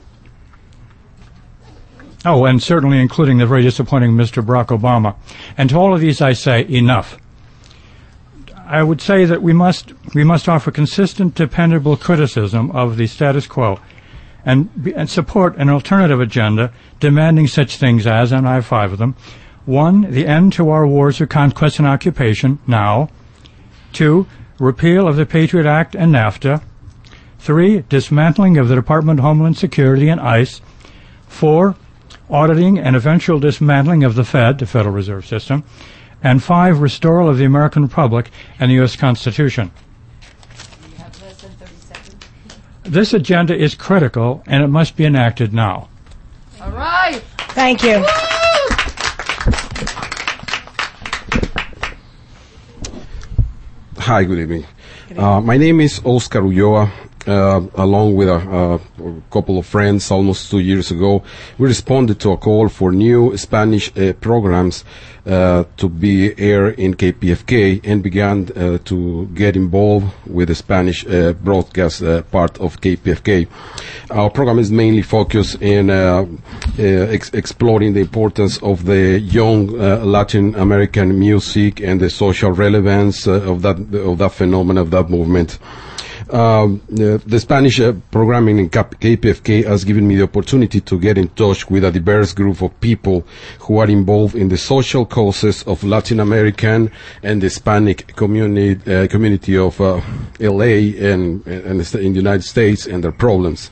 oh, and certainly including the very disappointing Mister Barack Obama. And to all of these, I say enough. I would say that we must we must offer consistent, dependable criticism of the status quo, and, be, and support an alternative agenda demanding such things as, and I have five of them, one, the end to our wars of conquest and occupation, now. Two, repeal of the Patriot Act and NAFTA. Three, dismantling of the Department of Homeland Security and ICE. Four, auditing and eventual dismantling of the Fed, the Federal Reserve System. And five, restoral of the American Republic and the U S Constitution.
You have less than thirty seconds.
This agenda is critical, and it must be enacted now.
All right.
Thank you.
Hi, good evening. Uh, my name is Oscar Ulloa. Uh, along with a, a couple of friends almost two years ago, we responded to a call for new Spanish uh, programs uh, to be aired in K P F K and began uh, to get involved with the Spanish uh, broadcast uh, part of K P F K. Our program is mainly focused in uh, uh, ex- exploring the importance of the young uh, Latin American music and the social relevance uh, of that of that phenomenon, of that movement. Um, uh, the Spanish uh, programming in K P F K has given me the opportunity to get in touch with a diverse group of people who are involved in the social causes of Latin American and Hispanic community uh, community of uh, L A and, and in the United States and their problems.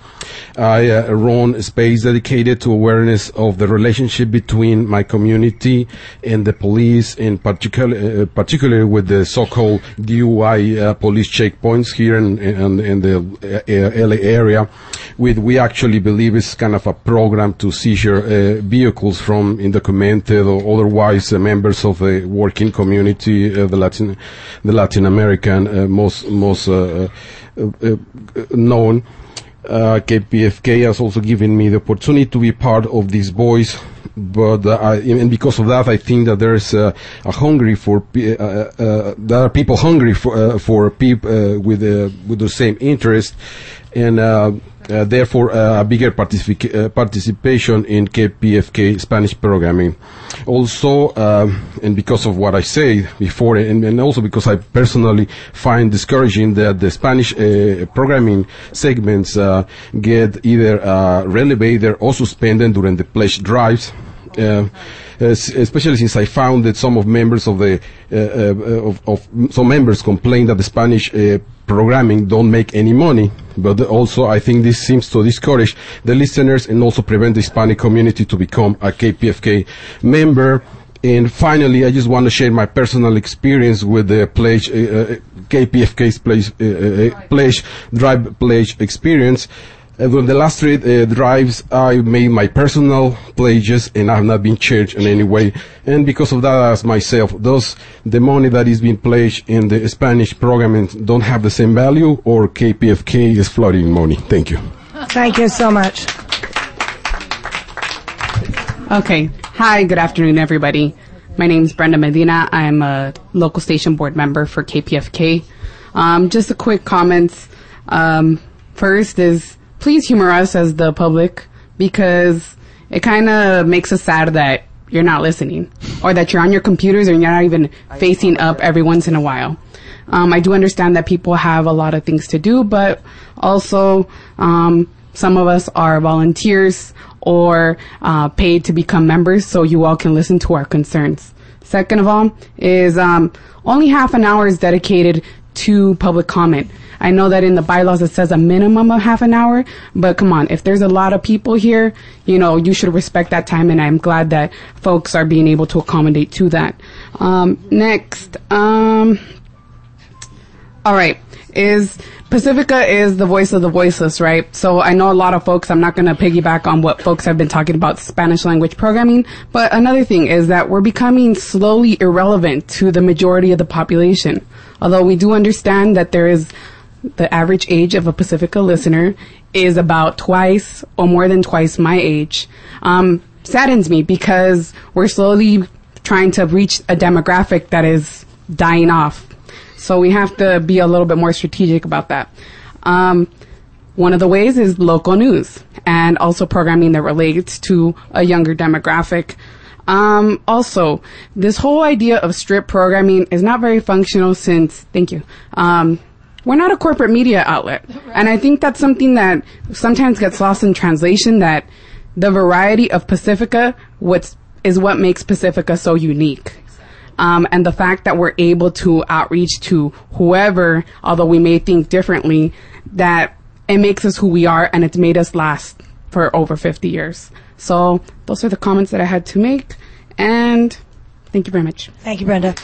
I uh, run a space dedicated to awareness of the relationship between my community and the police, in particular, uh, particularly with the so-called D U I uh, police checkpoints here in, in, in the uh, L A area. With we actually believe it's kind of a program to seizure uh, vehicles from undocumented or otherwise uh, members of the working community, uh, the Latin, the Latin American, uh, most most uh, uh, uh, known. Uh, K P F K has also given me the opportunity to be part of this voice, but uh, I, and because of that, I think that there is uh, a hungry for uh, uh, there are people hungry for uh, for people uh, with uh, with the same interest, and uh, uh, therefore uh, a bigger particip- uh, participation in K P F K Spanish programming. Also, uh, and because of what I said before, and, and also because I personally find discouraging that the Spanish uh, programming segments uh, get either uh, relegated or suspended during the pledge drives. Uh, especially since I found that some of members of the uh, uh, of, of some members complain that the Spanish uh, programming don't make any money, but also I think this seems to discourage the listeners and also prevent the Hispanic community to become a K P F K member. And finally, I just want to share my personal experience with the pledge, uh, K P F K's pledge, uh, uh, pledge drive pledge experience. Uh, during the last three uh, drives, I made my personal pledges, and I have not been charged in any way. And because of that, I asked myself, does the money that is being pledged in the Spanish programming don't have the same value, or K P F K is flooding money? Thank you.
Thank you so much.
Okay. Hi, good afternoon, everybody. My name is Brenda Medina. I'm a local station board member for K P F K. Um, just a quick comments. Um, first is, please humor us as the public, because it kind of makes us sad that you're not listening, or that you're on your computers and you're not even facing up every once in a while. Um, I do understand that people have a lot of things to do, but also um, some of us are volunteers or uh, paid to become members, so you all can listen to our concerns. Second of all is um, only half an hour is dedicated to public comment. I know that in the bylaws it says a minimum of half an hour, but come on, if there's a lot of people here, you know, you should respect that time, and I'm glad that folks are being able to accommodate to that. Um, next, um, all right, is Pacifica is the voice of the voiceless, right? So I know a lot of folks, I'm not going to piggyback on what folks have been talking about Spanish language programming, but another thing is that we're becoming slowly irrelevant to the majority of the population. Although we do understand that there is the average age of a Pacifica listener is about twice or more than twice my age. Um, saddens me because we're slowly trying to reach a demographic that is dying off. So we have to be a little bit more strategic about that. Um, one of the ways is local news and also programming that relates to a younger demographic. Um, also, this whole idea of strip programming is not very functional since, thank you, um, we're not a corporate media outlet. And I think that's something that sometimes gets lost in translation, that the variety of Pacifica what's, is what makes Pacifica so unique. Um, and the fact that we're able to outreach to whoever, although we may think differently, that it makes us who we are, and it's made us last for over fifty years. So those are the comments that I had to make, and thank you very much.
Thank you, Brenda.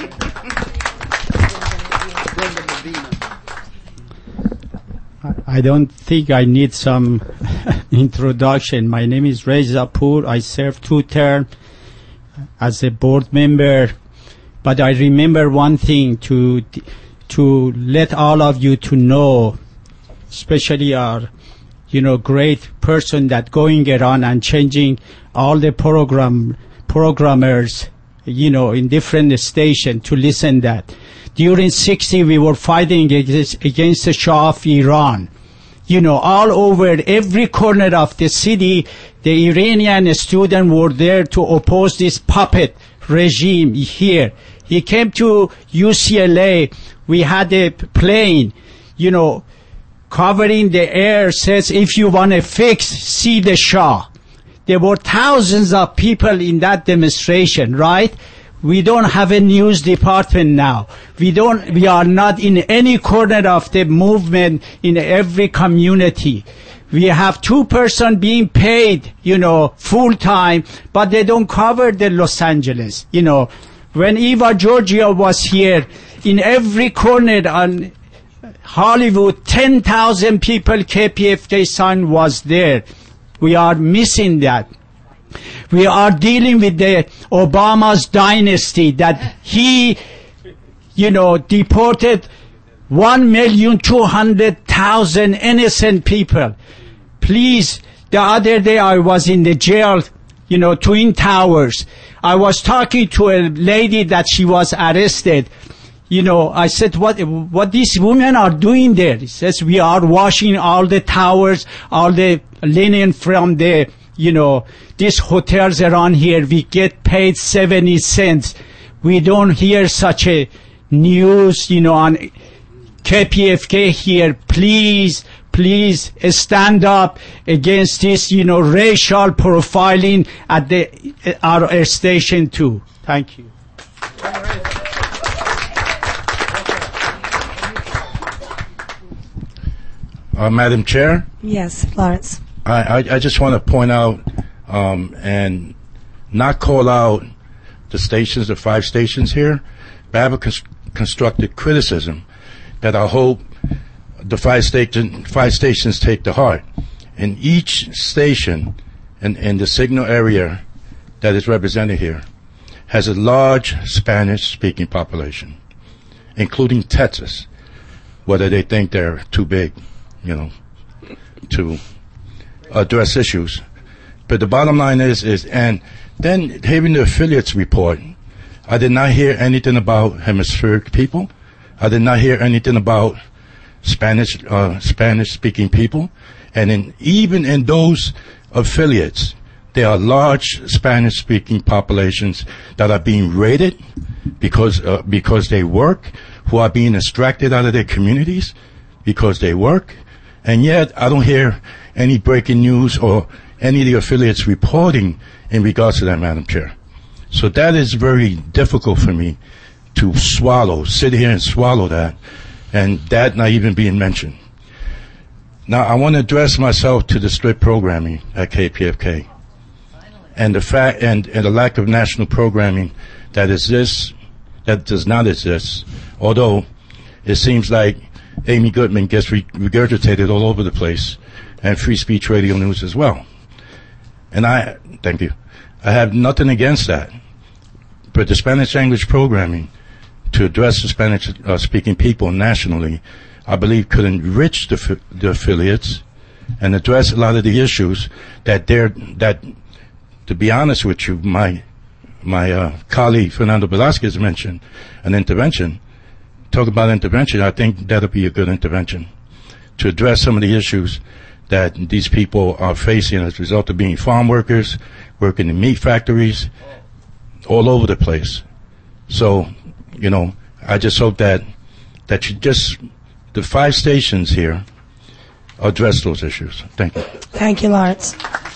I don't think I need some introduction. My name is Reza Poor. I served two terms as a board member. But I remember one thing to to let all of you to know, especially our, you know, great person that going around and changing all the program programmers, you know, in different stations to listen that. During sixty, we were fighting against, against the Shah of Iran. You know, all over every corner of the city, the Iranian students were there to oppose this puppet regime here. He came to U C L A. We had a plane, you know, covering the air, says, if you want to fix, see the Shah. There were thousands of people in that demonstration, right? We don't have a news department now. We don't, we are not in any corner of the movement in every community. We have two person being paid, you know, full time, but they don't cover the Los Angeles, you know. When Eva Georgia was here, in every corner on Hollywood, ten thousand people, K P F K sign was there. We are missing that. We are dealing with the Obama's dynasty, that he, you know, deported one million two hundred thousand innocent people. Please, the other day I was in the jail, you know, Twin Towers. I was talking to a lady that she was arrested. You know, I said, what, what these women are doing there? He says, we are washing all the towers, all the linen from the, you know, these hotels around here. We get paid seventy cents. We don't hear such a news, you know, on K P F K here. Please, please stand up against this, you know, racial profiling at the our station too. Thank you.
Uh, Madam Chair?
Yes, Lawrence.
I, I, I just want to point out um, and not call out the stations, the five stations here, but have a cons- constructive criticism that I hope the five, station, five stations take to heart. In each station in, in the signal area that is represented here has a large Spanish-speaking population, including Texas, whether they think they're too big, you know, to address issues. But the bottom line is, is, and then hearing the affiliates report, I did not hear anything about hemispheric people. I did not hear anything about Spanish, uh, Spanish-speaking people. And in, even in those affiliates, there are large Spanish-speaking populations that are being raided because, uh, because they work, who are being extracted out of their communities because they work. And yet, I don't hear any breaking news or any of the affiliates reporting in regards to that, Madam Chair. So that is very difficult for me to swallow, sit here and swallow that, and that not even being mentioned. Now, I want to address myself to the split programming at K P F K. And the fact, and, and the lack of national programming that exists, that does not exist, although it seems like Amy Goodman gets re- regurgitated all over the place, and Free Speech Radio News as well. And I, thank you, I have nothing against that. But the Spanish language programming to address the Spanish uh, speaking people nationally, I believe could enrich the, f- the affiliates and address a lot of the issues that they're, that, to be honest with you, my, my uh, colleague Fernando Velasquez mentioned an intervention. Talk about intervention, I think that'll be a good intervention to address some of the issues that these people are facing as a result of being farm workers, working in meat factories, all over the place. So, you know, I just hope that that you just the five stations here address those issues. Thank you.
Thank you, Lawrence.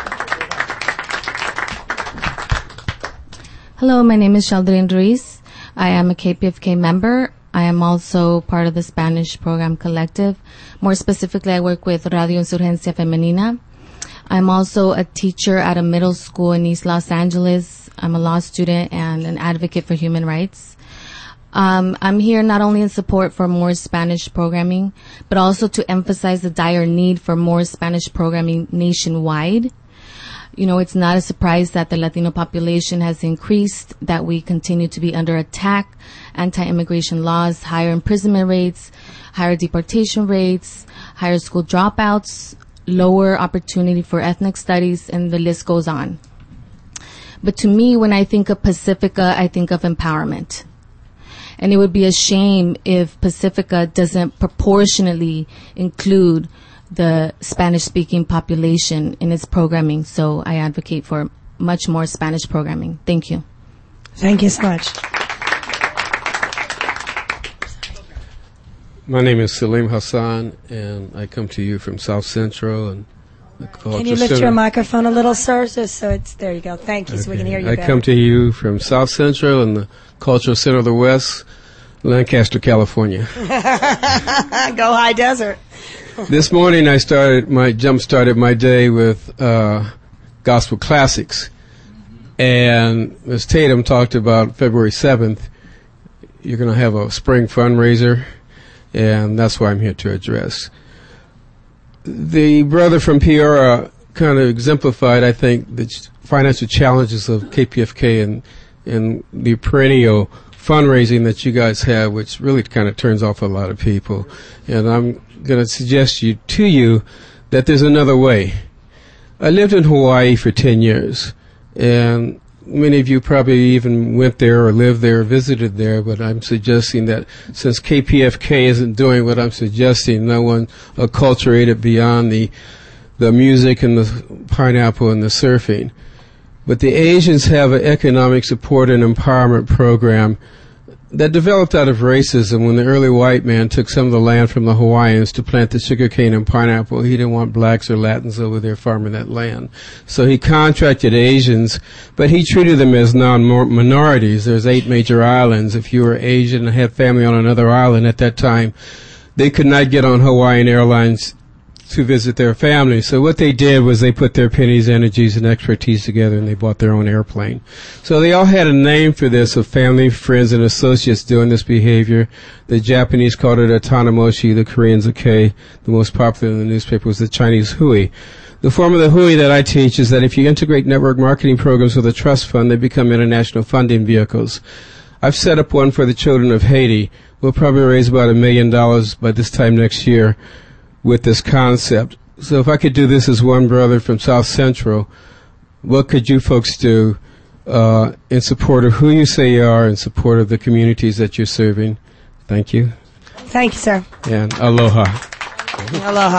Hello, my name is Sheldrin Ruiz. I am a K P F K member. I am also part of the Spanish Program Collective. More specifically, I work with Radio Insurgencia Femenina. I'm also a teacher at a middle school in East Los Angeles. I'm a law student and an advocate for human rights. Um, I'm here not only in support for more Spanish programming, but also to emphasize the dire need for more Spanish programming nationwide. You know, it's not a surprise that the Latino population has increased, that we continue to be under attack, anti-immigration laws, higher imprisonment rates, higher deportation rates, higher school dropouts, lower opportunity for ethnic studies, and the list goes on. But to me, when I think of Pacifica, I think of empowerment. And it would be a shame if Pacifica doesn't proportionately include the Spanish-speaking population in its programming. So I advocate for much more Spanish programming. Thank you.
Thank you so much.
My name is Salim Hassan, and I come to you from South Central. And the Culture
Can you lift
Center.
your microphone a little, sir? Just so it's there. You go. Thank you. So we can hear you
I
better.
come to you from South Central and the Cultural Center of the West, Lancaster, California.
Go High Desert.
This morning I started my jump started my day with uh, gospel classics, and Miz Tatum talked about February seventh. You're going to have a spring fundraiser, and that's what I'm here to address. The brother from Peoria kind of exemplified, I think, the ch- financial challenges of K P F K and and the perennial fundraising that you guys have, which really kind of turns off a lot of people. And I'm going to suggest you to you that there's another way. I lived in Hawaii for ten years, and many of you probably even went there or lived there or visited there, but I'm suggesting that since K P F K isn't doing what I'm suggesting, no one acculturated beyond the the music and the pineapple and the surfing. But the Asians have an economic support and empowerment program that developed out of racism when the early white man took some of the land from the Hawaiians to plant the sugarcane and pineapple. He didn't want blacks or Latins over there farming that land. So he contracted Asians, but he treated them as non-minorities. There's eight major islands. If you were Asian and had family on another island at that time, they could not get on Hawaiian Airlines to visit their family. So what they did was they put their pennies, energies, and expertise together, and they bought their own airplane. So they all had a name for this, of family, friends, and associates doing this behavior. The Japanese called it a tanamoshi, the Koreans a K. The most popular in the newspaper was the Chinese hui. The form of the hui that I teach is that if you integrate network marketing programs with a trust fund, they become international funding vehicles. I've set up one for the children of Haiti. We'll probably raise about a million dollars by this time next year with this concept. So if I could do this as one brother from South Central, what could you folks do uh, in support of who you say you are, in support of the communities that you're serving? Thank you.
Thank you, sir.
And aloha.
Aloha.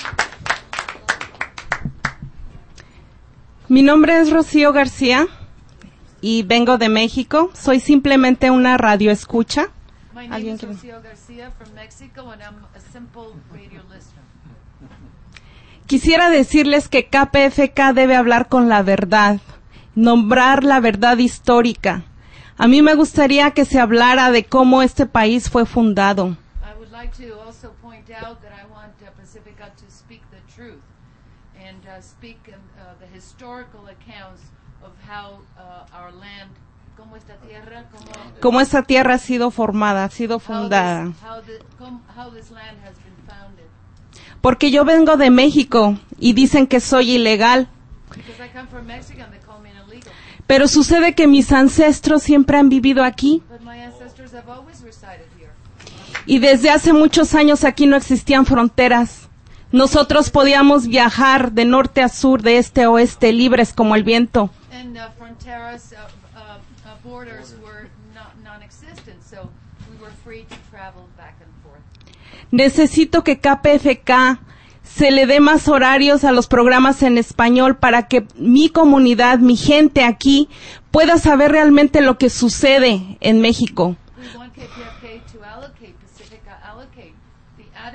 Mi nombre es Rocío García y vengo de México. Soy simplemente una radio escucha.
My name is Rocío Garcia from Mexico, and I'm a simple radio listener.
Quisiera decirles que K P F K debe hablar con la verdad, nombrar la verdad histórica. A mí me gustaría que se hablara de cómo este país fue fundado.
I would like to also point out that I want uh, Pacifica to speak the truth and uh, speak um, uh, the historical accounts of how uh, our land, cómo esta tierra, cómo,
Cómo esta tierra ha sido formada, ha sido
how
fundada.
this, how, the, com, how this land has been founded.
Porque yo vengo de México y dicen que soy ilegal.
Because I come from Mexico and they call me an illegal.
Pero sucede que mis ancestros siempre han vivido aquí.
But my ancestors have always resided here.
Y desde hace muchos años aquí no existían fronteras. Nosotros podíamos viajar de norte a sur, de este a oeste, libres como el viento.
And uh, fronteras, uh, uh, uh, borders were not, non-existent, so we were free to travel back and forth.
Necesito que K P F K se le dé más horarios a los programas en español para que mi comunidad, mi gente aquí, pueda saber realmente lo que sucede en México.
We want K P F K to allocate, Pacifica allocate the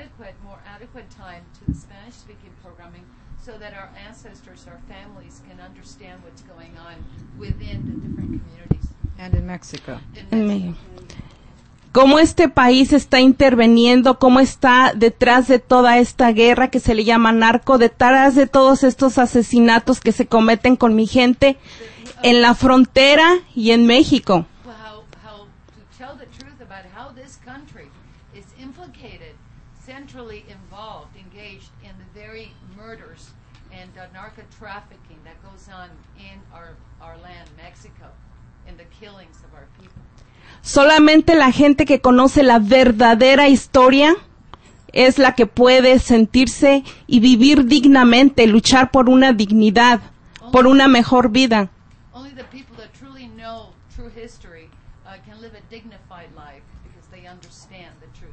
within the different communities.
And in Mexico.
En México. Cómo este país está interviniendo, cómo está detrás de toda esta guerra que se le llama narco, detrás de todos estos asesinatos que se cometen con mi gente en la frontera y en México.
Well, how, how to tell the truth about how this country is implicated, centrally involved, engaged in the very murders and uh, narco trafficking that goes on in our, our land, Mexico, and the killings of our people.
Solamente la gente que conoce la verdadera historia es la que puede sentirse y vivir dignamente, luchar por una dignidad, por una mejor vida.
Only the people that truly know true history uh, can live a dignified life because they understand the truth.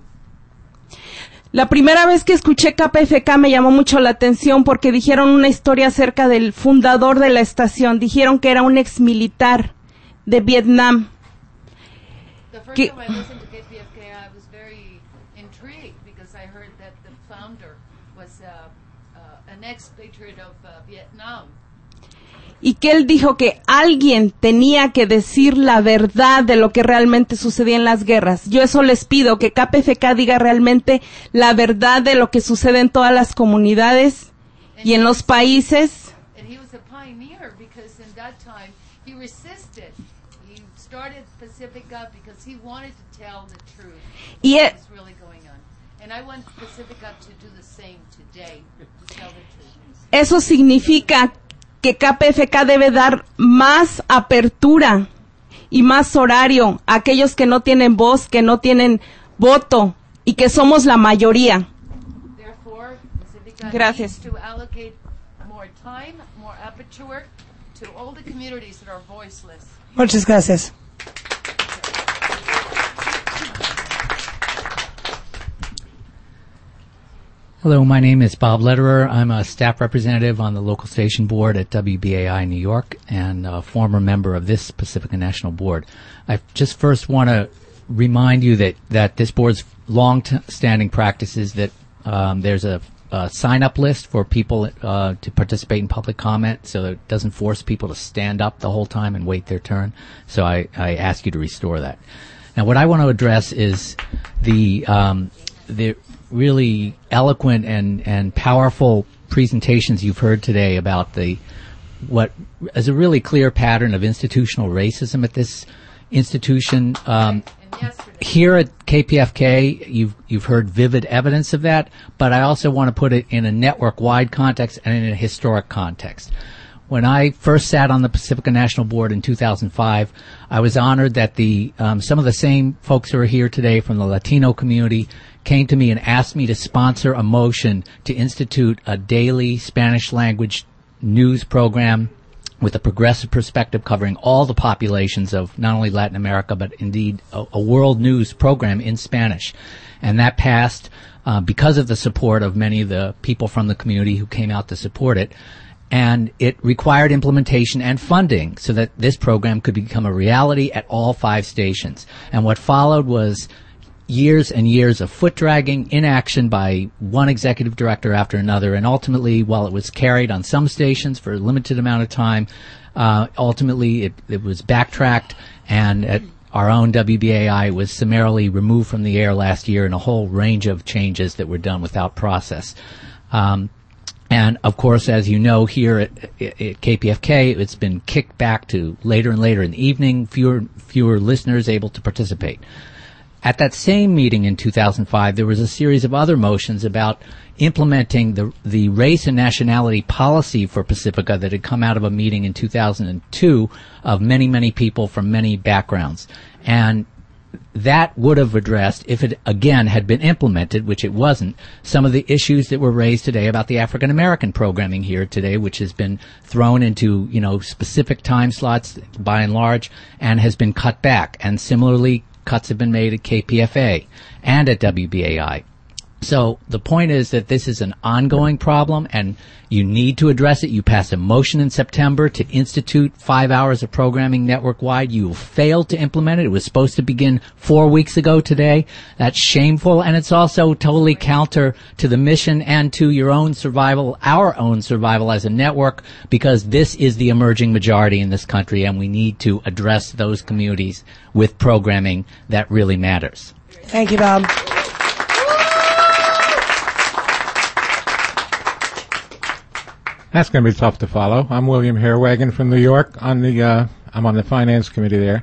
La primera vez que escuché K P F K me llamó mucho la atención porque dijeron una historia acerca del fundador de la estación. Dijeron que era un ex militar de Vietnam.
The first
Que-
time I listened to K P F K, I was very intrigued because I heard that the founder was uh, uh, an expatriate of uh, Vietnam.
Y que él dijo que alguien tenía que decir la verdad de lo que realmente sucedía en las guerras. Yo eso les pido, que K P F K diga realmente la verdad de lo que sucede en todas las comunidades y en los países.
And he was a pioneer because in that time he resisted. He started Pacifica because he wanted to tell the truth.
Y
what
e-
was really going on. And I want Pacifica to do the same today, to tell the truth.
Eso significa que K P F K debe dar más apertura y más horario a aquellos que no tienen voz, que no tienen voto y que somos la mayoría.
Therefore, Pacifica
Gracias.
needs to allocate more time, more aperture to all the communities that are voiceless.
Muchas gracias.
Hello, my name is Bob Lederer. I'm a staff representative on the local station board at W B A I New York and a former member of this Pacifica National Board. I just first want to remind you that, that this board's long-standing practice is that um, there's a, a sign-up list for people uh, to participate in public comment, so that it doesn't force people to stand up the whole time and wait their turn. So I, I ask you to restore that. Now, what I want to address is the um, the really eloquent and, and powerful presentations you've heard today about the what is a really clear pattern of institutional racism at this institution. Um, here at K P F K, you've you've heard vivid evidence of that, but I also want to put it in a network-wide context and in a historic context. When I first sat on the Pacifica National Board in two thousand five, I was honored that the um, some of the same folks who are here today from the Latino community came to me and asked me to sponsor a motion to institute a daily Spanish language news program with a progressive perspective covering all the populations of not only Latin America, but indeed a, a world news program in Spanish. And that passed uh, because of the support of many of the people from the community who came out to support it. And it required implementation and funding so that this program could become a reality at all five stations. And what followed was years and years of foot dragging, inaction by one executive director after another, and ultimately, while it was carried on some stations for a limited amount of time, uh, ultimately it, it was backtracked, and at our own W B A I was summarily removed from the air last year, and a whole range of changes that were done without process. Um, And, of course, as you know, here at, at K P F K, it's been kicked back to later and later in the evening, fewer fewer listeners able to participate. At that same meeting in two thousand five, there was a series of other motions about implementing the the race and nationality policy for Pacifica that had come out of a meeting in two thousand two of many, many people from many backgrounds. And that would have addressed, if it again had been implemented, which it wasn't, some of the issues that were raised today about the African American programming here today, which has been thrown into, you know, specific time slots by and large and has been cut back. And similarly, cuts have been made at K P F A and at W B A I. So the point is that this is an ongoing problem, and you need to address it. You passed a motion in September to institute five hours of programming network-wide. You failed to implement it. It was supposed to begin four weeks ago today. That's shameful, and it's also totally counter to the mission and to your own survival, our own survival as a network, because this is the emerging majority in this country, and we need to address those communities with programming that really matters.
Thank you, Bob.
That's going to be tough to follow. I'm William Hairwagon from New York. On the, uh, I'm on the finance committee there.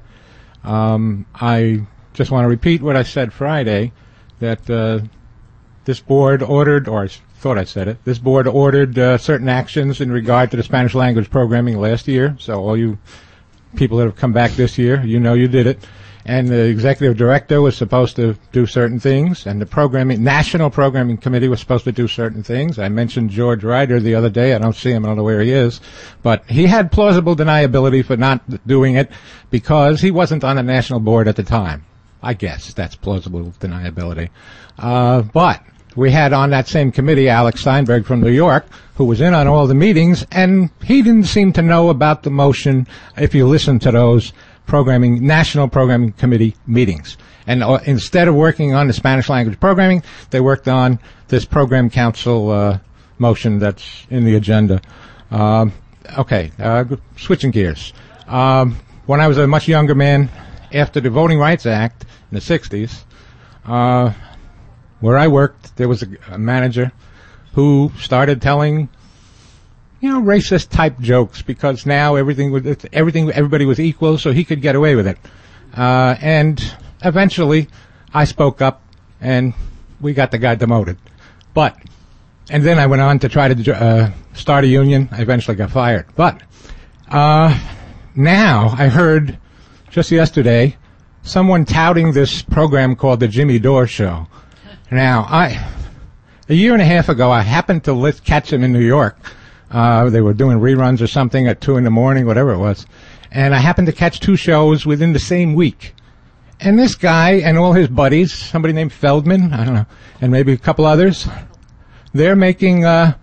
Um, I just want to repeat what I said Friday, that uh, this board ordered, or I thought I said it, this board ordered uh, certain actions in regard to the Spanish language programming last year. So all you people that have come back this year, you know you did it. And the executive director was supposed to do certain things, and the programming, National Programming Committee was supposed to do certain things. I mentioned George Ryder the other day. I don't see him. I don't know where he is. But he had plausible deniability for not doing it because he wasn't on the national board at the time. I guess that's plausible deniability. Uh, but we had on that same committee Alex Steinberg from New York, who was in on all the meetings, and he didn't seem to know about the motion if you listen to those programming, National Programming Committee meetings. And uh, instead of working on the Spanish language programming, they worked on this program council uh, motion that's in the agenda. Um, okay, uh, switching gears. Um, when I was a much younger man, after the Voting Rights Act in the sixties, uh, where I worked, there was a, a manager who started telling you know, racist type jokes because now everything was, everything, everybody was equal, so he could get away with it. Uh, and eventually I spoke up and we got the guy demoted. But, and then I went on to try to, uh, start a union. I eventually got fired. But, uh, now I heard just yesterday someone touting this program called the Jimmy Dore Show. Now, I, a year and a half ago, I happened to list, catch him in New York. Uh, they were doing reruns or something at two in the morning, whatever it was. And I happened to catch two shows within the same week. And this guy and all his buddies, somebody named Feldman, I don't know, and maybe a couple others, they're making, uh,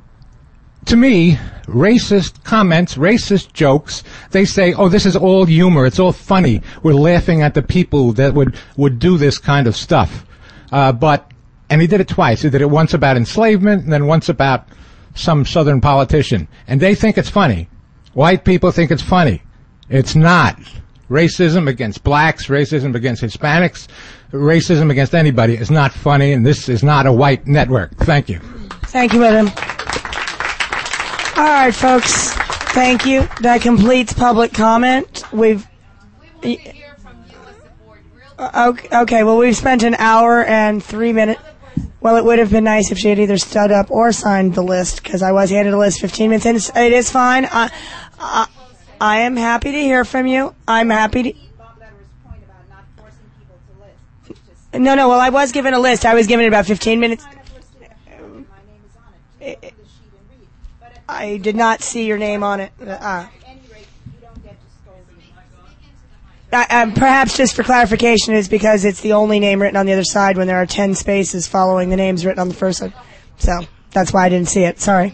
to me, racist comments, racist jokes. They say, oh, this is all humor. It's all funny. We're laughing at the people that would, would do this kind of stuff. Uh, but, and he did it twice. He did it once about enslavement and then once about some southern politician, and they think it's funny. White people think it's funny. It's not. Racism against blacks, racism against Hispanics, racism against anybody is not funny, and this is not a white network. Thank you.
Thank you, William. All right, folks. Thank you. That completes public comment. We've... Okay, okay, well, we've spent an hour and three minutes. Well, it would have been nice if she had either stood up or signed the list, because I was handed a list fifteen minutes in. It's, it is fine. I, I, I am happy to hear from you. I'm happy to... No, no, well, I was given a list. I was given it about fifteen minutes. I did not see your name on it. Uh, I, um, perhaps just for clarification is because it's the only name written on the other side when there are ten spaces following the names written on the first side. So that's why I didn't see it. Sorry.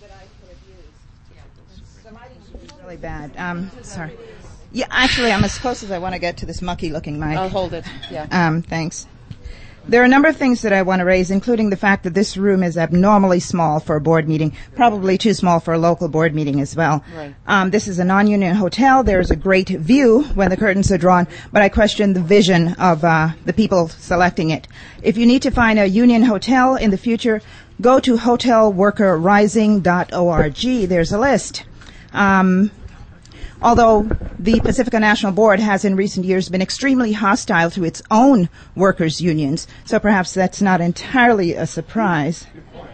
Really bad. Um, sorry. Yeah, actually, I'm as close as I want to get to this mucky-looking mic.
I'll hold it. Yeah.
Um, thanks. There are a number of things that I want to raise, including the fact that this room is abnormally small for a board meeting, probably too small for a local board meeting as well.
Right.
Um, this is a non-union hotel. There's a great view when the curtains are drawn, but I question the vision of uh, the people selecting it. If you need to find a union hotel in the future, go to hotel worker rising dot org. There's a list. Um, Although the Pacifica National Board has in recent years been extremely hostile to its own workers' unions, so perhaps that's not entirely a surprise.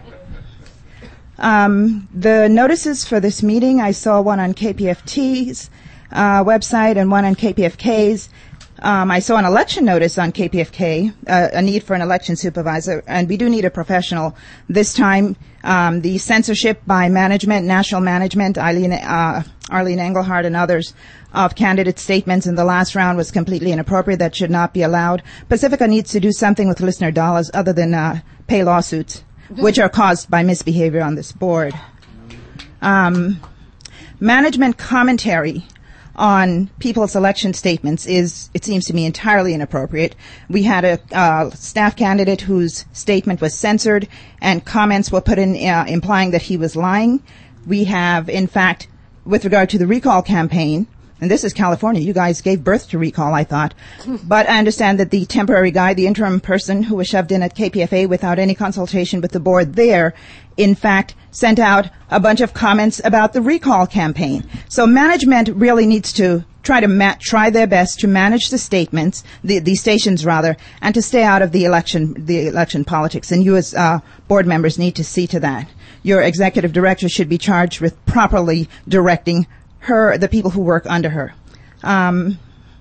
Um, the notices for this meeting, I saw one on K P F T's uh, website and one on K P F K's. Um, I saw an election notice on K P F K, uh, a need for an election supervisor, and we do need a professional. This time, um, the censorship by management, national management, Eileen, uh, Arlene Engelhardt and others, of candidate statements in the last round was completely inappropriate. That should not be allowed. Pacifica needs to do something with listener dollars other than uh, pay lawsuits, which are caused by misbehavior on this board. Um, management commentary on people's election statements is, it seems to me, entirely inappropriate. We had a uh, staff candidate whose statement was censored and comments were put in uh, implying that he was lying. We have, in fact, with regard to the recall campaign, and this is California, you guys gave birth to recall, I thought, but I understand that the temporary guy, the interim person who was shoved in at K P F A without any consultation with the board there, in fact, sent out a bunch of comments about the recall campaign. So management really needs to try to ma- try their best to manage the statements, the, the stations rather, and to stay out of the election, the election politics. And you as uh, board members need to see to that. Your executive director should be charged with properly directing her, the people who work under her. Um,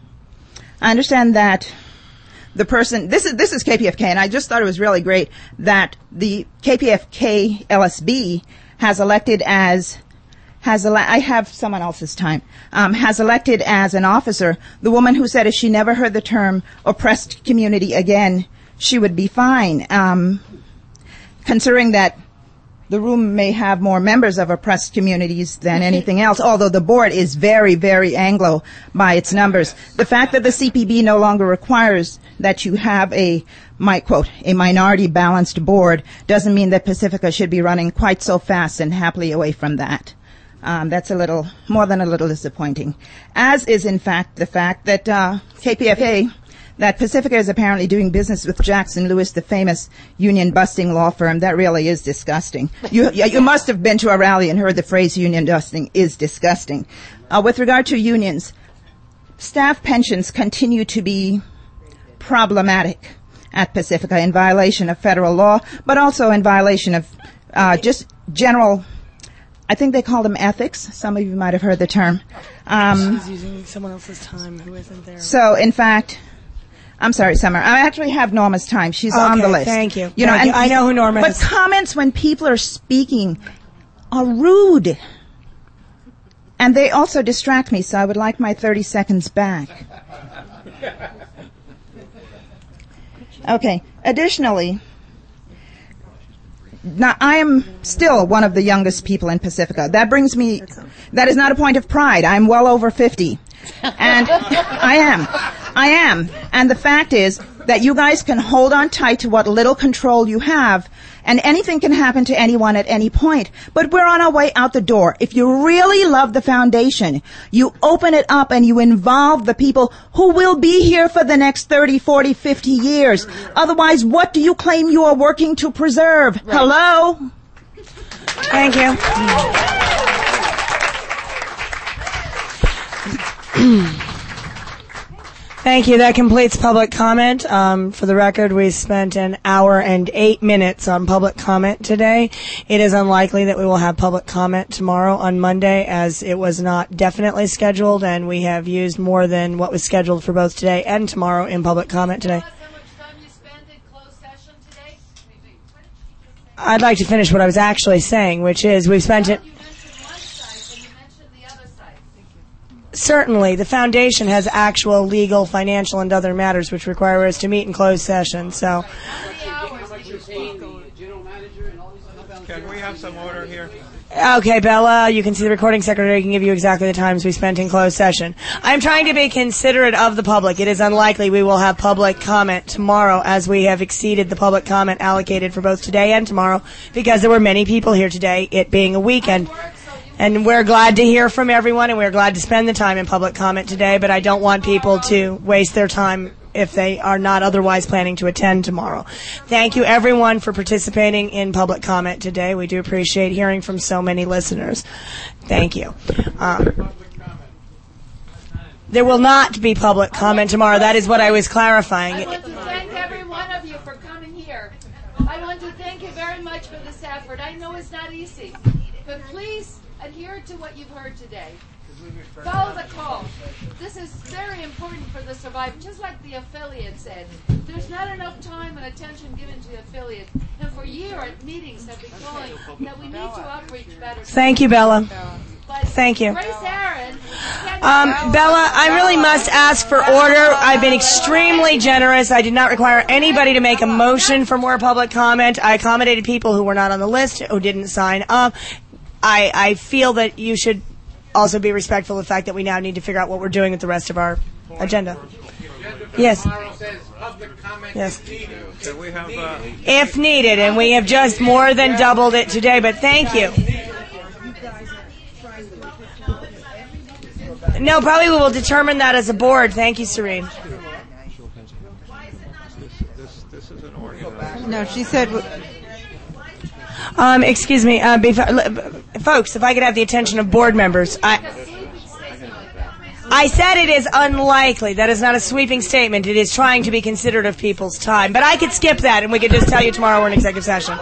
I understand that the person, this is, this is K P F K, and I just thought it was really great that the K P F K L S B has elected as, has ele- I have someone else's time, um, has elected as an officer the woman who said if she never heard the term oppressed community again, she would be fine. Um, considering that the room may have more members of oppressed communities than anything else, although the board is very, very Anglo by its numbers. The fact that the C P B no longer requires that you have a, my quote, a minority balanced board doesn't mean that Pacifica should be running quite so fast and happily away from that. Um, that's a little, more than a little disappointing. As is, in fact, the fact that uh, K P F A, that Pacifica is apparently doing business with Jackson Lewis, the famous union-busting law firm. That really is disgusting. You, you must have been to a rally and heard the phrase union-busting is disgusting. Uh, with regard to unions, staff pensions continue to be problematic at Pacifica in violation of federal law, but also in violation of uh, just general, I think they call them ethics. Some of you might have heard the term. Um,
She's using someone else's time who isn't there.
So, in fact, I'm sorry, Summer. I actually have Norma's time. She's
okay,
on the list.
Thank you.
You know,
thank
and
you. I know who Norma
but
is.
But comments when people are speaking are rude. And they also distract me, so I would like my thirty seconds back. Okay. Additionally, now I am still one of the youngest people in Pacifica. That brings me, that is not a point of pride. I'm well over fifty. And I am. I am. And the fact is that you guys can hold on tight to what little control you have, and anything can happen to anyone at any point. But we're on our way out the door. If you really love the foundation, you open it up and you involve the people who will be here for the next thirty, forty, fifty years. Otherwise, what do you claim you are working to preserve? Right. Hello?
Thank you. Thank you. That completes public comment. Um, for the record, we spent an hour and eight minutes on public comment today. It is unlikely that we will have public comment tomorrow on Monday, as it was not definitely scheduled, and we have used more than what was scheduled for both today and tomorrow in public comment today. I'd like to finish what I was actually saying, which is we've spent it. Certainly, the foundation has actual legal, financial, and other matters which require us to meet in closed session. So,
can we have some order here?
Okay, Bella, you can see the recording secretary can give you exactly the times we spent in closed session. I'm trying to be considerate of the public. It is unlikely we will have public comment tomorrow, as we have exceeded the public comment allocated for both today and tomorrow, because there were many people here today, it being a weekend. And we're glad to hear from everyone, and we're glad to spend the time in public comment today, but I don't want people to waste their time if they are not otherwise planning to attend tomorrow. Thank you, everyone, for participating in public comment today. We do appreciate hearing from so many listeners. Thank you. Um, there will not be public comment tomorrow. That is what I was clarifying.
I want to thank every one of you for coming here. I want to thank you very much for this effort. I know it's not easy, but please adhere to what you've heard today. Follow the call. This is very important for the survivor. Just like the affiliate said, there's not enough time and attention given to the affiliate. And for years, meetings have been going that we need to outreach better.
Thank you, Bella.
But
Thank you.
Grace Aaron.
Um, Bella, I really must ask for order. I've been extremely generous. I did not require anybody to make a motion for more public comment. I accommodated people who were not on the list, who didn't sign up. I, I feel that you should also be respectful of the fact that we now need to figure out what we're doing with the rest of our agenda. Yes. Yes. If needed, and we have just more than doubled it today, but thank you. No, probably we will determine that as a board. Thank you, Serene.
No, she said...
Um, excuse me, uh, before, folks, if I could have the attention of board members. I, I said it is unlikely. That is not a sweeping statement. It is trying to be considerate of people's time. But I could skip that, and we could just tell you tomorrow we're in executive session.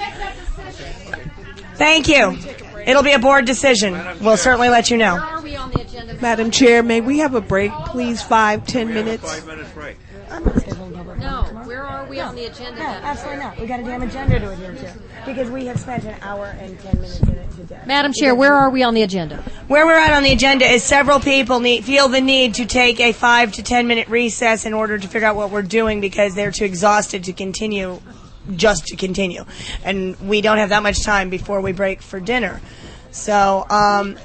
Thank you. It'll be a board decision. We'll certainly let you know.
Madam Chair, may we have a break, please? Five, ten minutes.
Five minutes break.
No, where are we on the agenda?
No, absolutely not. We got a damn agenda to adhere to because we have spent an hour and ten minutes in it today.
Madam Chair, where are we on the agenda?
Where we're at on the agenda is several people need, feel the need to take a five to ten minute recess in order to figure out what we're doing because they're too exhausted to continue, just to continue, and we don't have that much time before we break for dinner. So, um,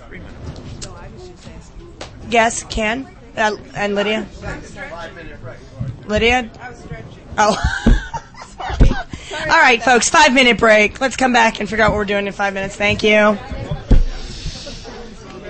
yes, Ken uh, and Lydia. Lydia? Oh. Sorry. All right, folks, five minute break. Let's come back and figure out what we're doing in five minutes. Thank you.